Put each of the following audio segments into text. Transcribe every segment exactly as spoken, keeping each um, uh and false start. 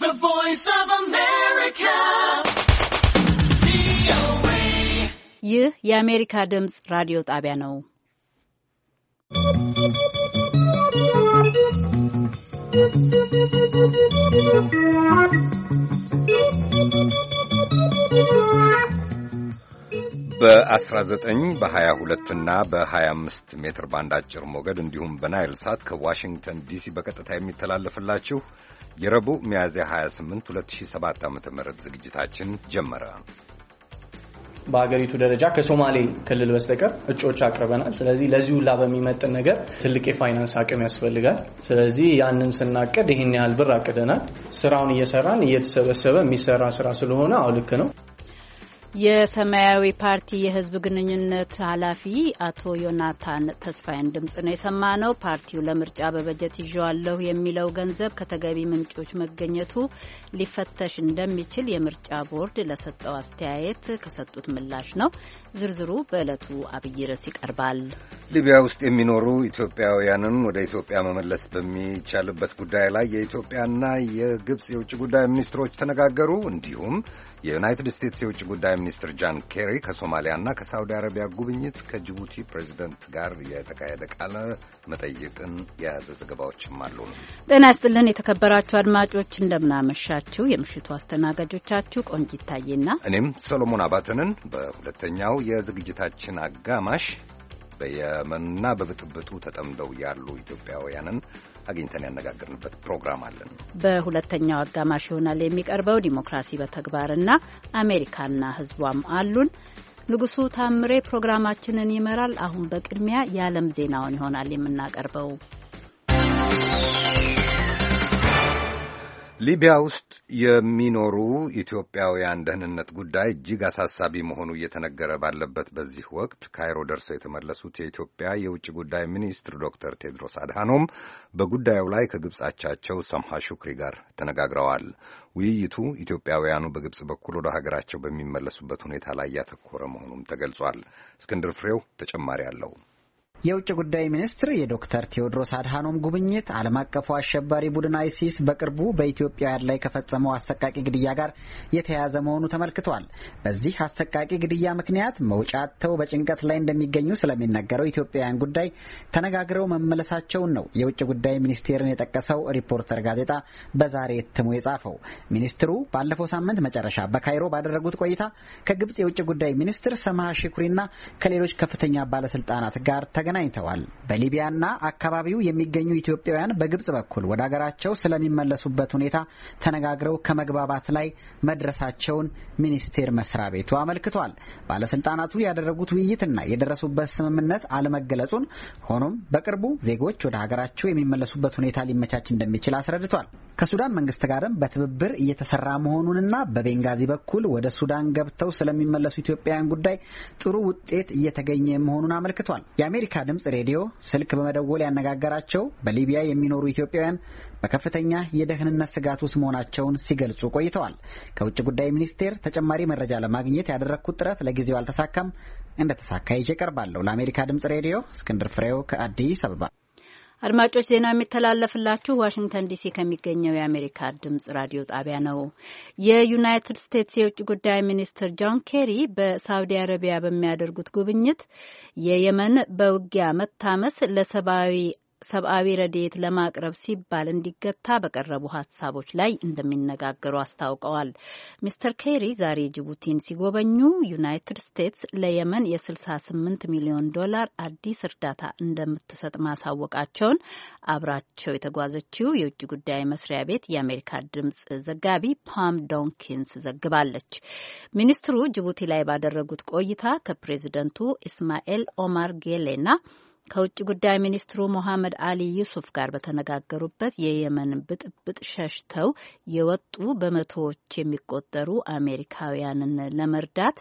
The Voice of America. ይህ የአሜሪካ ድምጽ ራዲዮ ጣቢያ ነው። በ19 በ22 እና በ25 ሜትር ባንድ አጭር ሞገድ እንዲሁም በናይል ሳት ከዋሽንግተን ዲሲ በቀጥታ የሚተላለፍላችሁ የረቡዕ ሚያዝያ ሃያ ስምንት ሁለት ሺህ ሰባት ዓ.ም ዝግጅታችን ጀመረ። በአገሪቱ ደረጃ ከሶማሌ ክልል በስተቀር እጮች አቅርበናል። ስለዚህ ለዚህ ሁላ በሚመጥን ነገር ትልቅ የፋይናንስ አቅም ያስፈልጋል። ስለዚህ ያንን ስናቀድ ይሄን ያህል ብር አቅደናል። ስራውን እየሰራን እየተሰበሰበ የሚሰራ ስራ ስለሆነ አውልክ ነው። የሰማያዊ ፓርቲ የህዝብ ግንኙነት ኃላፊ አቶ ዮናታን ተስፋዬን ድምጽ ነው የሰማነው። ፓርቲው ለምርጫ በበጀት ይዤዋለሁ የሚለው ገንዘብ ከተገቢ ምንጮች መገኘቱ ሊፈተሽ እንደሚችል የምርጫ ቦርድ ለሰጠው አስተያየት ከሰጡት ምላሽ ነው። ዝርዝሩ በዕለቱ አብይ ርዕስ ይቀርባል። ሊቢያ ውስጥ የሚኖሩ ኢትዮጵያውያንን ወደ ኢትዮጵያ መመለስ በሚቻልበት ጉዳይ ላይ የኢትዮጵያና የግብጽ የውጭ ጉዳይ ሚኒስትሮች ተነጋገሩ። እንዲሁም የዩናይትድ ስቴትስ የውጭ ጉዳይ ሚኒስትር ጃን ኬሪ ከሶማሊያና ከሳውዲ አረቢያ ጉብኝት ከጅቡቲ ፕሬዚደንት ጋር የተካሄደ ቃለ መጠይቅን የያዘ ዘገባዎችም አሉ። ጤና ይስጥልን የተከበራችሁ አድማጮች፣ እንደምናመሻችሁ። የምሽቱ አስተናጋጆቻችሁ ቆንጂት ታዬና እኔም ሰሎሞን አባተንን። በሁለተኛው የዝግጅታችን አጋማሽ በየመንና በብጥብጡ ተጠምደው ያሉ ኢትዮጵያውያንን አግኝተን ያነጋገርንበት ፕሮግራም አለን። በሁለተኛው አጋማሽ ይሆናል የሚቀርበው ዲሞክራሲ በተግባርና አሜሪካና ሕዝቧም አሉን። ንጉሱ ታምሬ ፕሮግራማችንን ይመራል። አሁን በቅድሚያ የዓለም ዜናውን ይሆናል የምናቀርበው። ሊቢያ ውስጥ የሚኖሩ ኢትዮጵያውያን ደህንነት ጉዳይ እጅግ አሳሳቢ መሆኑ እየተነገረ ባለበት በዚህ ወቅት ካይሮ ደርሰው የተመለሱት የኢትዮጵያ የውጭ ጉዳይ ሚኒስትር ዶክተር ቴድሮስ አድሃኖም በጉዳዩ ላይ ከግብጻቻቸው ሰምሃ ሹክሪ ጋር ተነጋግረዋል። ውይይቱ ኢትዮጵያውያኑ በግብጽ በኩል ወደ ሀገራቸው በሚመለሱበት ሁኔታ ላይ ያተኮረ መሆኑም ተገልጿል። እስክንድር ፍሬው ተጨማሪ አለው። የውጭ ጉዳይ ሚኒስትር የዶክተር ቴዎድሮስ አድሃኖም ጉብኝት ዓለም አቀፉ አሸባሪ ቡድን አይሲስ በቅርቡ በኢትዮጵያውያን ላይ ከፈጸመው አሰቃቂ ግድያ ጋር የተያያዘ መሆኑ ተመልክቷል። በዚህ አሰቃቂ ግድያ ምክንያት መውጫ አጥተው በጭንቀት ላይ እንደሚገኙ ስለሚነገረው ኢትዮጵያውያን ጉዳይ ተነጋግረው መመለሳቸውን ነው የውጭ ጉዳይ ሚኒስቴርን የጠቀሰው ሪፖርተር ጋዜጣ በዛሬ እትሙ የጻፈው። ሚኒስትሩ ባለፈው ሳምንት መጨረሻ በካይሮ ባደረጉት ቆይታ ከግብጽ የውጭ ጉዳይ ሚኒስትር ሰምሃ ሹክሪና ከሌሎች ከፍተኛ ባለስልጣናት ጋር ተገናኝተዋል። በሊቢያና አካባቢው የሚገኙ ኢትዮጵያውያን በግብጽ በኩል ወደ ሀገራቸው ስለሚመለሱበት ሁኔታ ተነጋግረው ከመግባባት ላይ መድረሳቸውን ሚኒስቴር መስሪያ ቤቱ አመልክቷል። ባለስልጣናቱ ያደረጉት ውይይትና የደረሱበት ስምምነት አለመገለጹን፣ ሆኖም በቅርቡ ዜጎች ወደ ሀገራቸው የሚመለሱበት ሁኔታ ሊመቻች እንደሚችል አስረድቷል። ከሱዳን መንግስት ጋርም በትብብር እየተሰራ መሆኑንና በቤንጋዚ በኩል ወደ ሱዳን ገብተው ስለሚመለሱ ኢትዮጵያውያን ጉዳይ ጥሩ ውጤት እየተገኘ መሆኑን አመልክቷል። የአሜሪካ ድምጽ ሬዲዮ ስልክ በመደወል ያነጋገራቸው በሊቢያ የሚኖሩ ኢትዮጵያውያን በከፍተኛ የደህንነት ስጋት ውስጥ መሆናቸውን ሲገልጹ ቆይተዋል። ከውጭ ጉዳይ ሚኒስቴር ተጨማሪ መረጃ ለማግኘት ያደረግኩት ጥረት ለጊዜው አልተሳካም። እንደተሳካ ይዤ እቀርባለሁ። ለአሜሪካ ድምጽ ሬዲዮ እስክንድር ፍሬው ከአዲስ አበባ። አድማጮች፣ ዜናው የሚተላለፍላችሁ ዋሽንግተን ዲሲ ከሚገኘው የአሜሪካ ድምጽ ራዲዮ ጣቢያ ነው። የዩናይትድ ስቴትስ የውጭ ጉዳይ ሚኒስትር ጆን ኬሪ በሳውዲ አረቢያ በሚያደርጉት ጉብኝት የየመን በውጊያ መታመስ ለሰብአዊ ሰብአዊ ረድኤት ለማቅረብ ሲባል እንዲገታ በቀረቡ ሀሳቦች ላይ እንደሚነጋገሩ አስታውቀዋል። ሚስተር ኬሪ ዛሬ ጅቡቲን ሲጎበኙ ዩናይትድ ስቴትስ ለየመን የስልሳ ስምንት ሚሊዮን ዶላር አዲስ እርዳታ እንደምትሰጥ ማሳወቃቸውን አብራቸው የተጓዘችው የውጭ ጉዳይ መስሪያ ቤት የአሜሪካ ድምጽ ዘጋቢ ፓም ዶንኪንስ ዘግባለች። ሚኒስትሩ ጅቡቲ ላይ ባደረጉት ቆይታ ከፕሬዚደንቱ ኢስማኤል ኦማር ጌሌና ከውጭ ጉዳይ ሚኒስትሩ ሞሐመድ አሊ ዩሱፍ ጋር በተነጋገሩበት የየመን ብጥብጥ ሸሽተው የወጡ በመቶዎች የሚቆጠሩ አሜሪካውያንን ለመርዳት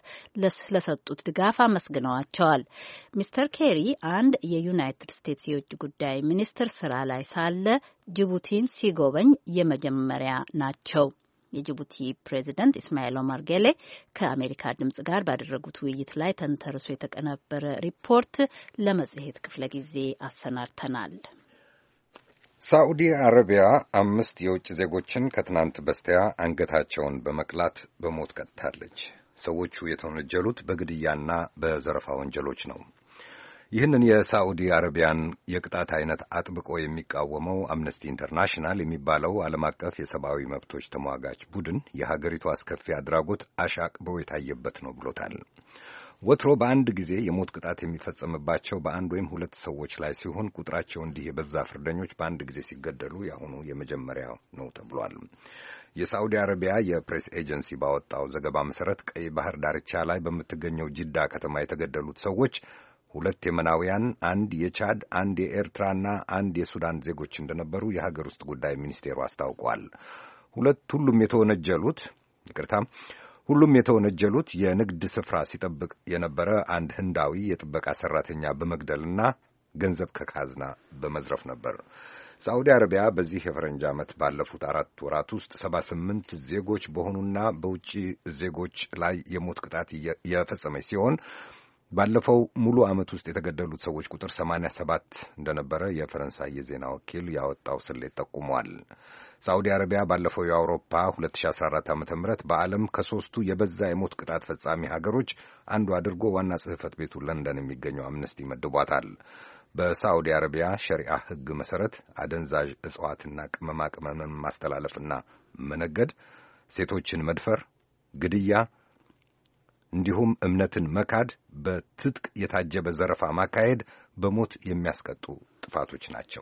ለሰጡት ድጋፍ አመስግነዋቸዋል። ሚስተር ኬሪ አንድ የዩናይትድ ስቴትስ የውጭ ጉዳይ ሚኒስትር ስራ ላይ ሳለ ጅቡቲን ሲጎበኝ የመጀመሪያ ናቸው። የጅቡቲ ፕሬዚደንት ኢስማኤል ኦማር ጌሌ ከአሜሪካ ድምጽ ጋር ባደረጉት ውይይት ላይ ተንተርሶ የተቀነበረ ሪፖርት ለመጽሔት ክፍለ ጊዜ አሰናድተናል። ሳዑዲ አረቢያ አምስት የውጭ ዜጎችን ከትናንት በስቲያ አንገታቸውን በመቅላት በሞት ቀጥታለች። ሰዎቹ የተወነጀሉት በግድያና በዘረፋ ወንጀሎች ነው። ይህንን የሳዑዲ አረቢያን የቅጣት አይነት አጥብቆ የሚቃወመው አምነስቲ ኢንተርናሽናል የሚባለው ዓለም አቀፍ የሰብአዊ መብቶች ተሟጋች ቡድን የሀገሪቱ አስከፊ አድራጎት አሻቅቦ የታየበት ነው ብሎታል። ወትሮ በአንድ ጊዜ የሞት ቅጣት የሚፈጸምባቸው በአንድ ወይም ሁለት ሰዎች ላይ ሲሆን ቁጥራቸው እንዲህ የበዛ ፍርደኞች በአንድ ጊዜ ሲገደሉ ያሁኑ የመጀመሪያው ነው ተብሏል። የሳዑዲ አረቢያ የፕሬስ ኤጀንሲ ባወጣው ዘገባ መሰረት ቀይ ባህር ዳርቻ ላይ በምትገኘው ጅዳ ከተማ የተገደሉት ሰዎች ሁለት የመናውያን፣ አንድ የቻድ፣ አንድ የኤርትራና አንድ የሱዳን ዜጎች እንደነበሩ የሀገር ውስጥ ጉዳይ ሚኒስቴሩ አስታውቋል። ሁለት ሁሉም የተወነጀሉት ይቅርታ ሁሉም የተወነጀሉት የንግድ ስፍራ ሲጠብቅ የነበረ አንድ ህንዳዊ የጥበቃ ሰራተኛ በመግደልና ገንዘብ ከካዝና በመዝረፍ ነበር። ሳዑዲ አረቢያ በዚህ የፈረንጅ ዓመት ባለፉት አራት ወራት ውስጥ ሰባ ስምንት ዜጎች በሆኑና በውጭ ዜጎች ላይ የሞት ቅጣት የፈጸመች ሲሆን ባለፈው ሙሉ ዓመት ውስጥ የተገደሉት ሰዎች ቁጥር ሰማንያ ሰባት እንደነበረ የፈረንሳይ የዜና ወኪል ያወጣው ስሌት ጠቁሟል። ሳዑዲ አረቢያ ባለፈው የአውሮፓ ሁለት ሺህ አስራ አራት ዓመተ ምህረት በዓለም ከሶስቱ የበዛ የሞት ቅጣት ፈጻሚ ሀገሮች አንዱ አድርጎ ዋና ጽሕፈት ቤቱ ለንደን የሚገኘው አምነስቲ መድቧታል። በሳዑዲ አረቢያ ሸሪዓ ሕግ መሠረት አደንዛዥ እጽዋትና ቅመማ ቅመምን ማስተላለፍና መነገድ፣ ሴቶችን መድፈር፣ ግድያ እንዲሁም እምነትን መካድ፣ በትጥቅ የታጀበ ዘረፋ ማካሄድ በሞት የሚያስቀጡ ጥፋቶች ናቸው።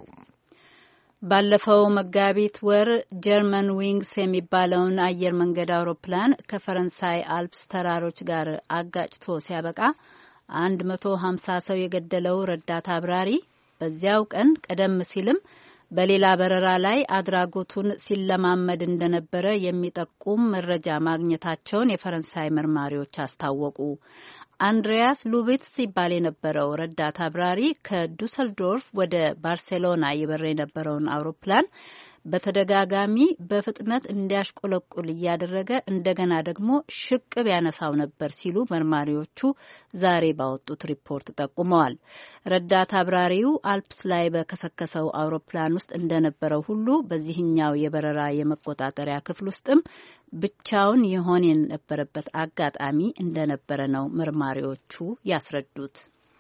ባለፈው መጋቢት ወር ጀርመን ዊንግስ የሚባለውን አየር መንገድ አውሮፕላን ከፈረንሳይ አልፕስ ተራሮች ጋር አጋጭቶ ሲያበቃ አንድ መቶ ሀምሳ ሰው የገደለው ረዳት አብራሪ በዚያው ቀን ቀደም ሲልም በሌላ በረራ ላይ አድራጎቱን ሲለማመድ እንደነበረ የሚጠቁም መረጃ ማግኘታቸውን የፈረንሳይ መርማሪዎች አስታወቁ። አንድሪያስ ሉቤትስ ሲባል የነበረው ረዳት አብራሪ ከዱሰልዶርፍ ወደ ባርሴሎና ይበር የነበረውን አውሮፕላን በተደጋጋሚ በፍጥነት እንዲያሽቆለቁል እያደረገ እንደገና ደግሞ ሽቅብ ያነሳው ነበር ሲሉ መርማሪዎቹ ዛሬ ባወጡት ሪፖርት ጠቁመዋል። ረዳት አብራሪው አልፕስ ላይ በከሰከሰው አውሮፕላን ውስጥ እንደነበረው ሁሉ በዚህኛው የበረራ የመቆጣጠሪያ ክፍል ውስጥም ብቻውን የሆነ የነበረበት አጋጣሚ እንደነበረ ነው መርማሪዎቹ ያስረዱት።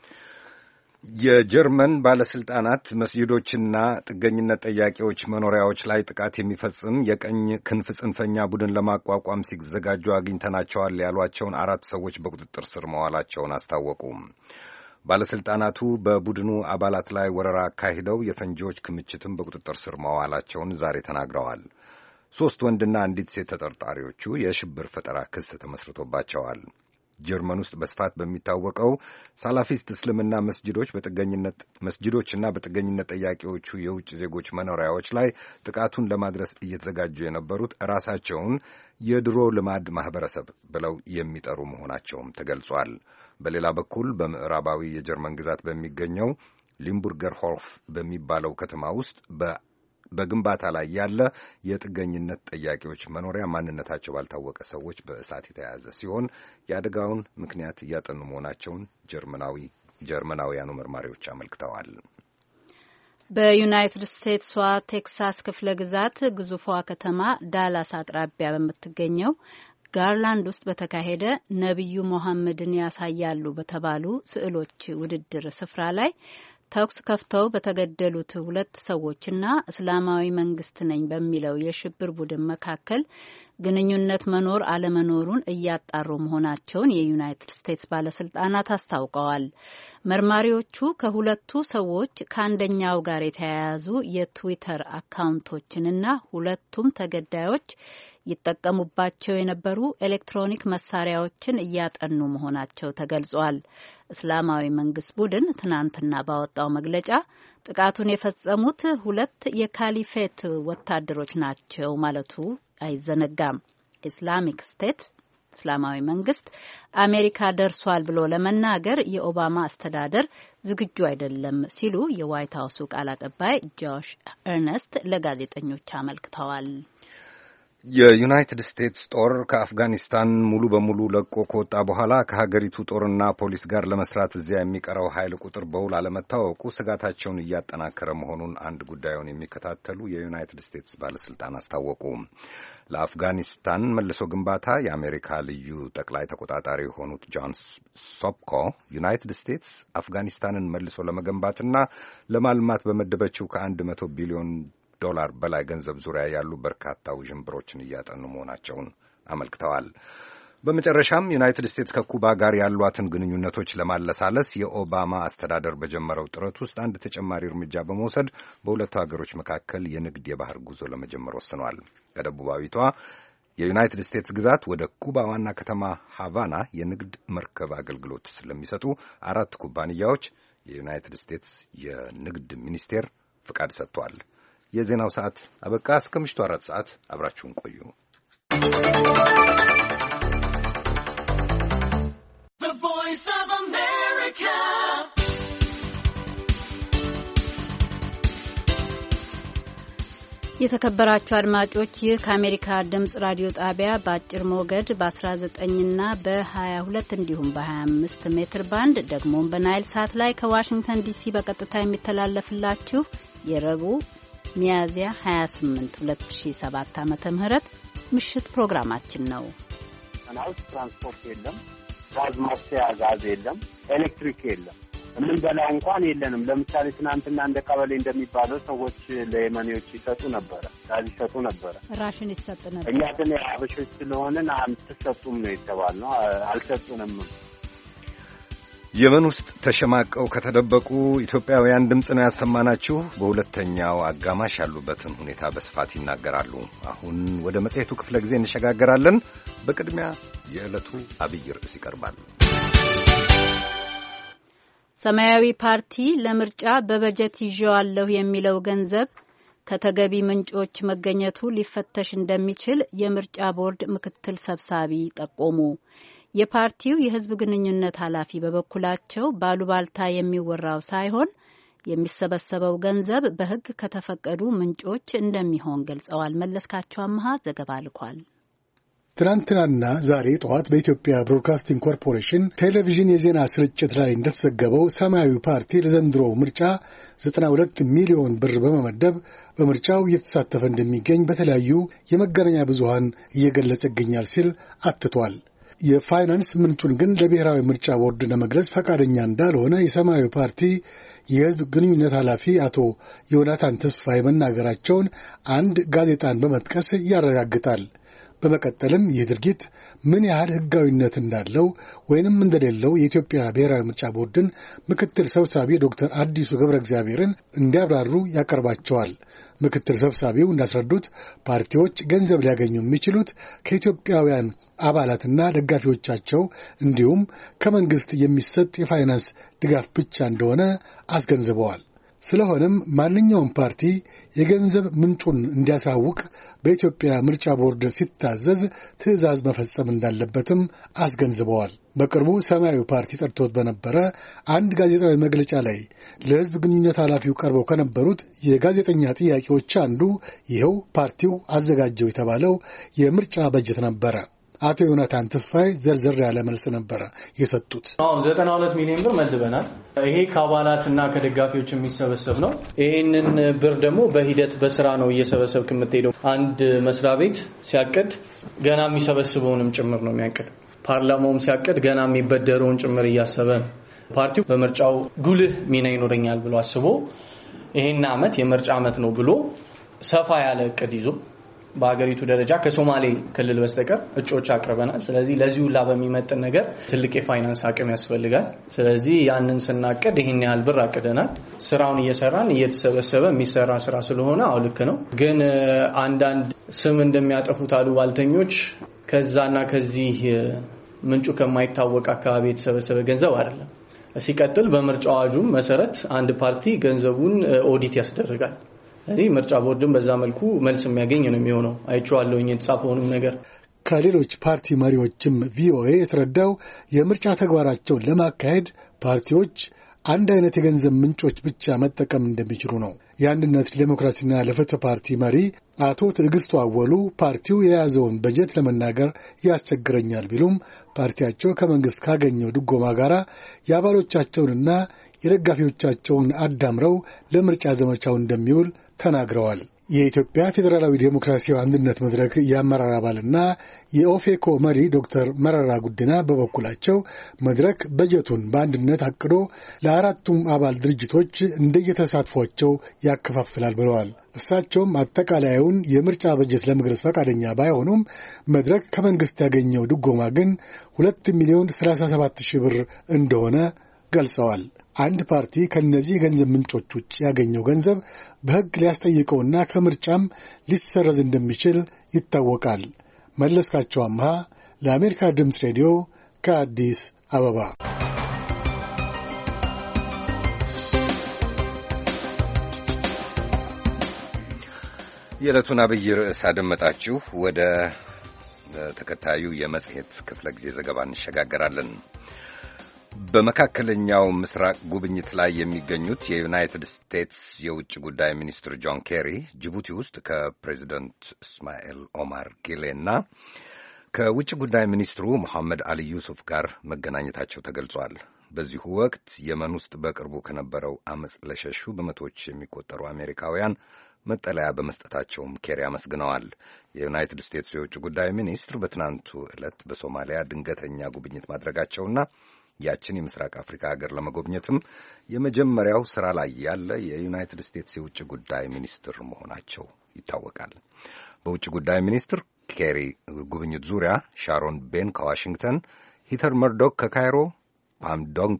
የጀርመን ባለስልጣናት መስጂዶችና ጥገኝነት ጠያቂዎች መኖሪያዎች ላይ ጥቃት የሚፈጽም የቀኝ ክንፍ ጽንፈኛ ቡድን ለማቋቋም ሲዘጋጁ አግኝተናቸዋል ያሏቸውን አራት ሰዎች በቁጥጥር ስር መዋላቸውን አስታወቁ። ባለስልጣናቱ በቡድኑ አባላት ላይ ወረራ አካሂደው የፈንጂዎች ክምችትም በቁጥጥር ስር መዋላቸውን ዛሬ ተናግረዋል። ሦስት ወንድና አንዲት ሴት ተጠርጣሪዎቹ የሽብር ፈጠራ ክስ ተመስርቶባቸዋል። ጀርመን ውስጥ በስፋት በሚታወቀው ሳላፊስት እስልምና መስጂዶች በጥገኝነት መስጂዶችና በጥገኝነት ጠያቂዎቹ የውጭ ዜጎች መኖሪያዎች ላይ ጥቃቱን ለማድረስ እየተዘጋጁ የነበሩት ራሳቸውን የድሮ ልማድ ማህበረሰብ ብለው የሚጠሩ መሆናቸውም ተገልጿል። በሌላ በኩል በምዕራባዊ የጀርመን ግዛት በሚገኘው ሊምቡርገር ሆፍ በሚባለው ከተማ ውስጥ በ በግንባታ ላይ ያለ የጥገኝነት ጠያቂዎች መኖሪያ ማንነታቸው ባልታወቀ ሰዎች በእሳት የተያዘ ሲሆን የአደጋውን ምክንያት እያጠኑ መሆናቸውን ጀርመናዊ ጀርመናውያኑ መርማሪዎች አመልክተዋል። በዩናይትድ ስቴትሷ ቴክሳስ ክፍለ ግዛት ግዙፏ ከተማ ዳላስ አቅራቢያ በምትገኘው ጋርላንድ ውስጥ በተካሄደ ነቢዩ ሞሐመድን ያሳያሉ በተባሉ ስዕሎች ውድድር ስፍራ ላይ ተኩስ ከፍተው በተገደሉት ሁለት ሰዎችና እስላማዊ መንግስት ነኝ በሚለው የሽብር ቡድን መካከል ግንኙነት መኖር አለመኖሩን እያጣሩ መሆናቸውን የዩናይትድ ስቴትስ ባለስልጣናት አስታውቀዋል። መርማሪዎቹ ከሁለቱ ሰዎች ከአንደኛው ጋር የተያያዙ የትዊተር አካውንቶችንና ሁለቱም ተገዳዮች ይጠቀሙባቸው የነበሩ ኤሌክትሮኒክ መሳሪያዎችን እያጠኑ መሆናቸው ተገልጿል። እስላማዊ መንግስት ቡድን ትናንትና ባወጣው መግለጫ ጥቃቱን የፈጸሙት ሁለት የካሊፌት ወታደሮች ናቸው ማለቱ አይዘነጋም። ኢስላሚክ ስቴት እስላማዊ መንግስት አሜሪካ ደርሷል ብሎ ለመናገር የኦባማ አስተዳደር ዝግጁ አይደለም ሲሉ የዋይት ሀውሱ ቃል አቀባይ ጆሽ ኤርነስት ለጋዜጠኞች አመልክተዋል። የዩናይትድ ስቴትስ ጦር ከአፍጋኒስታን ሙሉ በሙሉ ለቆ ከወጣ በኋላ ከሀገሪቱ ጦርና ፖሊስ ጋር ለመስራት እዚያ የሚቀረው ኃይል ቁጥር በውል አለመታወቁ ስጋታቸውን እያጠናከረ መሆኑን አንድ ጉዳዩን የሚከታተሉ የዩናይትድ ስቴትስ ባለስልጣን አስታወቁ። ለአፍጋኒስታን መልሶ ግንባታ የአሜሪካ ልዩ ጠቅላይ ተቆጣጣሪ የሆኑት ጆን ሶፕኮ ዩናይትድ ስቴትስ አፍጋኒስታንን መልሶ ለመገንባትና ለማልማት በመደበችው ከአንድ መቶ ቢሊዮን ዶላር በላይ ገንዘብ ዙሪያ ያሉ በርካታ ውዥንብሮችን እያጠኑ መሆናቸውን አመልክተዋል። በመጨረሻም ዩናይትድ ስቴትስ ከኩባ ጋር ያሏትን ግንኙነቶች ለማለሳለስ የኦባማ አስተዳደር በጀመረው ጥረት ውስጥ አንድ ተጨማሪ እርምጃ በመውሰድ በሁለቱ ሀገሮች መካከል የንግድ የባህር ጉዞ ለመጀመር ወስኗል። ከደቡባዊቷ የዩናይትድ ስቴትስ ግዛት ወደ ኩባ ዋና ከተማ ሃቫና የንግድ መርከብ አገልግሎት ስለሚሰጡ አራት ኩባንያዎች የዩናይትድ ስቴትስ የንግድ ሚኒስቴር ፍቃድ ሰጥቷል። የዜናው ሰዓት አበቃ። እስከ ምሽቱ አራት ሰዓት አብራችሁን ቆዩ። የተከበራችሁ አድማጮች ይህ ከአሜሪካ ድምጽ ራዲዮ ጣቢያ በአጭር ሞገድ በ19 እና በ22 እንዲሁም በ25 ሜትር ባንድ ደግሞም በናይል ሳት ላይ ከዋሽንግተን ዲሲ በቀጥታ የሚተላለፍላችሁ የረቡዕ ሚያዝያ ሃያ ስምንት ሁለት ሺህ ሰባት ዓመተ ምህረት ምሽት ፕሮግራማችን ነው። አናውስ ትራንስፖርት የለም፣ ጋዝ ማስተያ ጋዝ የለም፣ ኤሌክትሪክ የለም። ምን በላው እንኳን የለንም። ለምሳሌ ትናንትና እንደ ቀበሌ እንደሚባለው ሰዎች ለየመኔዎች ይሰጡ ነበር፣ ጋዝ ይሰጡ ነበር፣ ራሽን ይሰጥ ነበር። እኛ ግን አበሾች ስለሆነን አትሰጡም ነው የተባልነው። አልሰጡንም። የመን ውስጥ ተሸማቀው ከተደበቁ ኢትዮጵያውያን ድምፅ ነው ያሰማናችሁ። በሁለተኛው አጋማሽ ያሉበትን ሁኔታ በስፋት ይናገራሉ። አሁን ወደ መጽሔቱ ክፍለ ጊዜ እንሸጋገራለን። በቅድሚያ የዕለቱ አብይ ርዕስ ይቀርባል። ሰማያዊ ፓርቲ ለምርጫ በበጀት ይዤዋለሁ የሚለው ገንዘብ ከተገቢ ምንጮች መገኘቱ ሊፈተሽ እንደሚችል የምርጫ ቦርድ ምክትል ሰብሳቢ ጠቆሙ። የፓርቲው የሕዝብ ግንኙነት ኃላፊ በበኩላቸው ባሉባልታ የሚወራው ሳይሆን የሚሰበሰበው ገንዘብ በሕግ ከተፈቀዱ ምንጮች እንደሚሆን ገልጸዋል። መለስካቸው አምሃ ዘገባ ልኳል። ትናንትናና ዛሬ ጠዋት በኢትዮጵያ ብሮድካስቲንግ ኮርፖሬሽን ቴሌቪዥን የዜና ስርጭት ላይ እንደተዘገበው ሰማያዊ ፓርቲ ለዘንድሮ ምርጫ ዘጠና ሁለት ሚሊዮን ብር በመመደብ በምርጫው እየተሳተፈ እንደሚገኝ በተለያዩ የመገናኛ ብዙሃን እየገለጸ ይገኛል ሲል አትቷል። የፋይናንስ ምንጩን ግን ለብሔራዊ ምርጫ ቦርድ ለመግለጽ ፈቃደኛ እንዳልሆነ የሰማያዊ ፓርቲ የሕዝብ ግንኙነት ኃላፊ አቶ ዮናታን ተስፋዬ መናገራቸውን አንድ ጋዜጣን በመጥቀስ ያረጋግጣል። በመቀጠልም ይህ ድርጊት ምን ያህል ሕጋዊነት እንዳለው ወይንም እንደሌለው የኢትዮጵያ ብሔራዊ ምርጫ ቦርድን ምክትል ሰብሳቢ ዶክተር አዲሱ ገብረ እግዚአብሔርን እንዲያብራሩ ያቀርባቸዋል። ምክትል ሰብሳቢው እንዳስረዱት ፓርቲዎች ገንዘብ ሊያገኙ የሚችሉት ከኢትዮጵያውያን አባላትና ደጋፊዎቻቸው እንዲሁም ከመንግሥት የሚሰጥ የፋይናንስ ድጋፍ ብቻ እንደሆነ አስገንዝበዋል። ስለሆነም ማንኛውም ፓርቲ የገንዘብ ምንጩን እንዲያሳውቅ በኢትዮጵያ ምርጫ ቦርድ ሲታዘዝ ትዕዛዝ መፈጸም እንዳለበትም አስገንዝበዋል። በቅርቡ ሰማያዊ ፓርቲ ጠርቶት በነበረ አንድ ጋዜጣዊ መግለጫ ላይ ለሕዝብ ግንኙነት ኃላፊው ቀርበው ከነበሩት የጋዜጠኛ ጥያቄዎች አንዱ ይኸው ፓርቲው አዘጋጀው የተባለው የምርጫ በጀት ነበረ። አቶ ዮናታን ተስፋዬ ዘርዘር ያለ መልስ ነበረ የሰጡት። አዎ ዘጠና ሁለት ሚሊዮን ብር መድበናል። ይሄ ከአባላትና ከደጋፊዎች የሚሰበሰብ ነው። ይሄንን ብር ደግሞ በሂደት በስራ ነው እየሰበሰብክ የምትሄደው። አንድ መስሪያ ቤት ሲያቅድ ገና የሚሰበስበውንም ጭምር ነው የሚያቅድ። ፓርላማውም ሲያቅድ ገና የሚበደረውን ጭምር እያሰበ ነው። ፓርቲው በምርጫው ጉልህ ሚና ይኖረኛል ብሎ አስቦ ይሄን ዓመት የምርጫ ዓመት ነው ብሎ ሰፋ ያለ እቅድ ይዞ በአገሪቱ ደረጃ ከሶማሌ ክልል በስተቀር እጮች አቅርበናል። ስለዚህ ለዚህ ሁላ በሚመጥን ነገር ትልቅ የፋይናንስ አቅም ያስፈልጋል። ስለዚህ ያንን ስናቀድ ይሄን ያህል ብር አቅደናል። ስራውን እየሰራን እየተሰበሰበ የሚሰራ ስራ ስለሆነ አው ልክ ነው። ግን አንዳንድ ስም እንደሚያጠፉት አሉባልተኞች ከዛና ከዚህ ምንጩ ከማይታወቅ አካባቢ የተሰበሰበ ገንዘብ አይደለም። ሲቀጥል በምርጫ አዋጁ መሰረት አንድ ፓርቲ ገንዘቡን ኦዲት ያስደርጋል። ስለዚህ ምርጫ ቦርድን በዛ መልኩ መልስ የሚያገኝ ነው የሚሆነው። አይቼዋለሁኝ የተጻፈውንም ነገር። ከሌሎች ፓርቲ መሪዎችም ቪኦኤ የተረዳው የምርጫ ተግባራቸውን ለማካሄድ ፓርቲዎች አንድ አይነት የገንዘብ ምንጮች ብቻ መጠቀም እንደሚችሉ ነው። የአንድነት ዲሞክራሲና ለፍትህ ፓርቲ መሪ አቶ ትዕግስቱ አወሉ ፓርቲው የያዘውን በጀት ለመናገር ያስቸግረኛል ቢሉም ፓርቲያቸው ከመንግስት ካገኘው ድጎማ ጋር የአባሎቻቸውንና የደጋፊዎቻቸውን አዳምረው ለምርጫ ዘመቻው እንደሚውል ተናግረዋል። የኢትዮጵያ ፌዴራላዊ ዴሞክራሲያዊ አንድነት መድረክ የአመራር አባልና የኦፌኮ መሪ ዶክተር መረራ ጉዲና በበኩላቸው መድረክ በጀቱን በአንድነት አቅዶ ለአራቱም አባል ድርጅቶች እንደየተሳትፏቸው ያከፋፍላል ብለዋል። እሳቸውም አጠቃላዩን የምርጫ በጀት ለመግለጽ ፈቃደኛ ባይሆኑም መድረክ ከመንግስት ያገኘው ድጎማ ግን ሁለት ሚሊዮን ሰላሳ ሰባት ሺህ ብር እንደሆነ ገልጸዋል። አንድ ፓርቲ ከነዚህ የገንዘብ ምንጮች ውጭ ያገኘው ገንዘብ በሕግ ሊያስጠይቀውና ከምርጫም ሊሰረዝ እንደሚችል ይታወቃል። መለስካቸው አምሃ ለአሜሪካ ድምፅ ሬዲዮ ከአዲስ አበባ። የዕለቱን አብይ ርዕስ አደመጣችሁ። ወደ ተከታዩ የመጽሔት ክፍለ ጊዜ ዘገባ እንሸጋገራለን። በመካከለኛው ምስራቅ ጉብኝት ላይ የሚገኙት የዩናይትድ ስቴትስ የውጭ ጉዳይ ሚኒስትር ጆን ኬሪ ጅቡቲ ውስጥ ከፕሬዚደንት እስማኤል ኦማር ጊሌና ከውጭ ጉዳይ ሚኒስትሩ መሐመድ አሊ ዩሱፍ ጋር መገናኘታቸው ተገልጿል። በዚሁ ወቅት የመን ውስጥ በቅርቡ ከነበረው አመፅ ለሸሹ በመቶዎች የሚቆጠሩ አሜሪካውያን መጠለያ በመስጠታቸውም ኬሪ አመስግነዋል። የዩናይትድ ስቴትስ የውጭ ጉዳይ ሚኒስትር በትናንቱ ዕለት በሶማሊያ ድንገተኛ ጉብኝት ማድረጋቸውና ያችን የምስራቅ አፍሪካ ሀገር ለመጎብኘትም የመጀመሪያው ስራ ላይ ያለ የዩናይትድ ስቴትስ የውጭ ጉዳይ ሚኒስትር መሆናቸው ይታወቃል። በውጭ ጉዳይ ሚኒስትር ኬሪ ጉብኝት ዙሪያ ሻሮን ቤን ከዋሽንግተን፣ ሂተር መርዶክ ከካይሮ፣ ፓም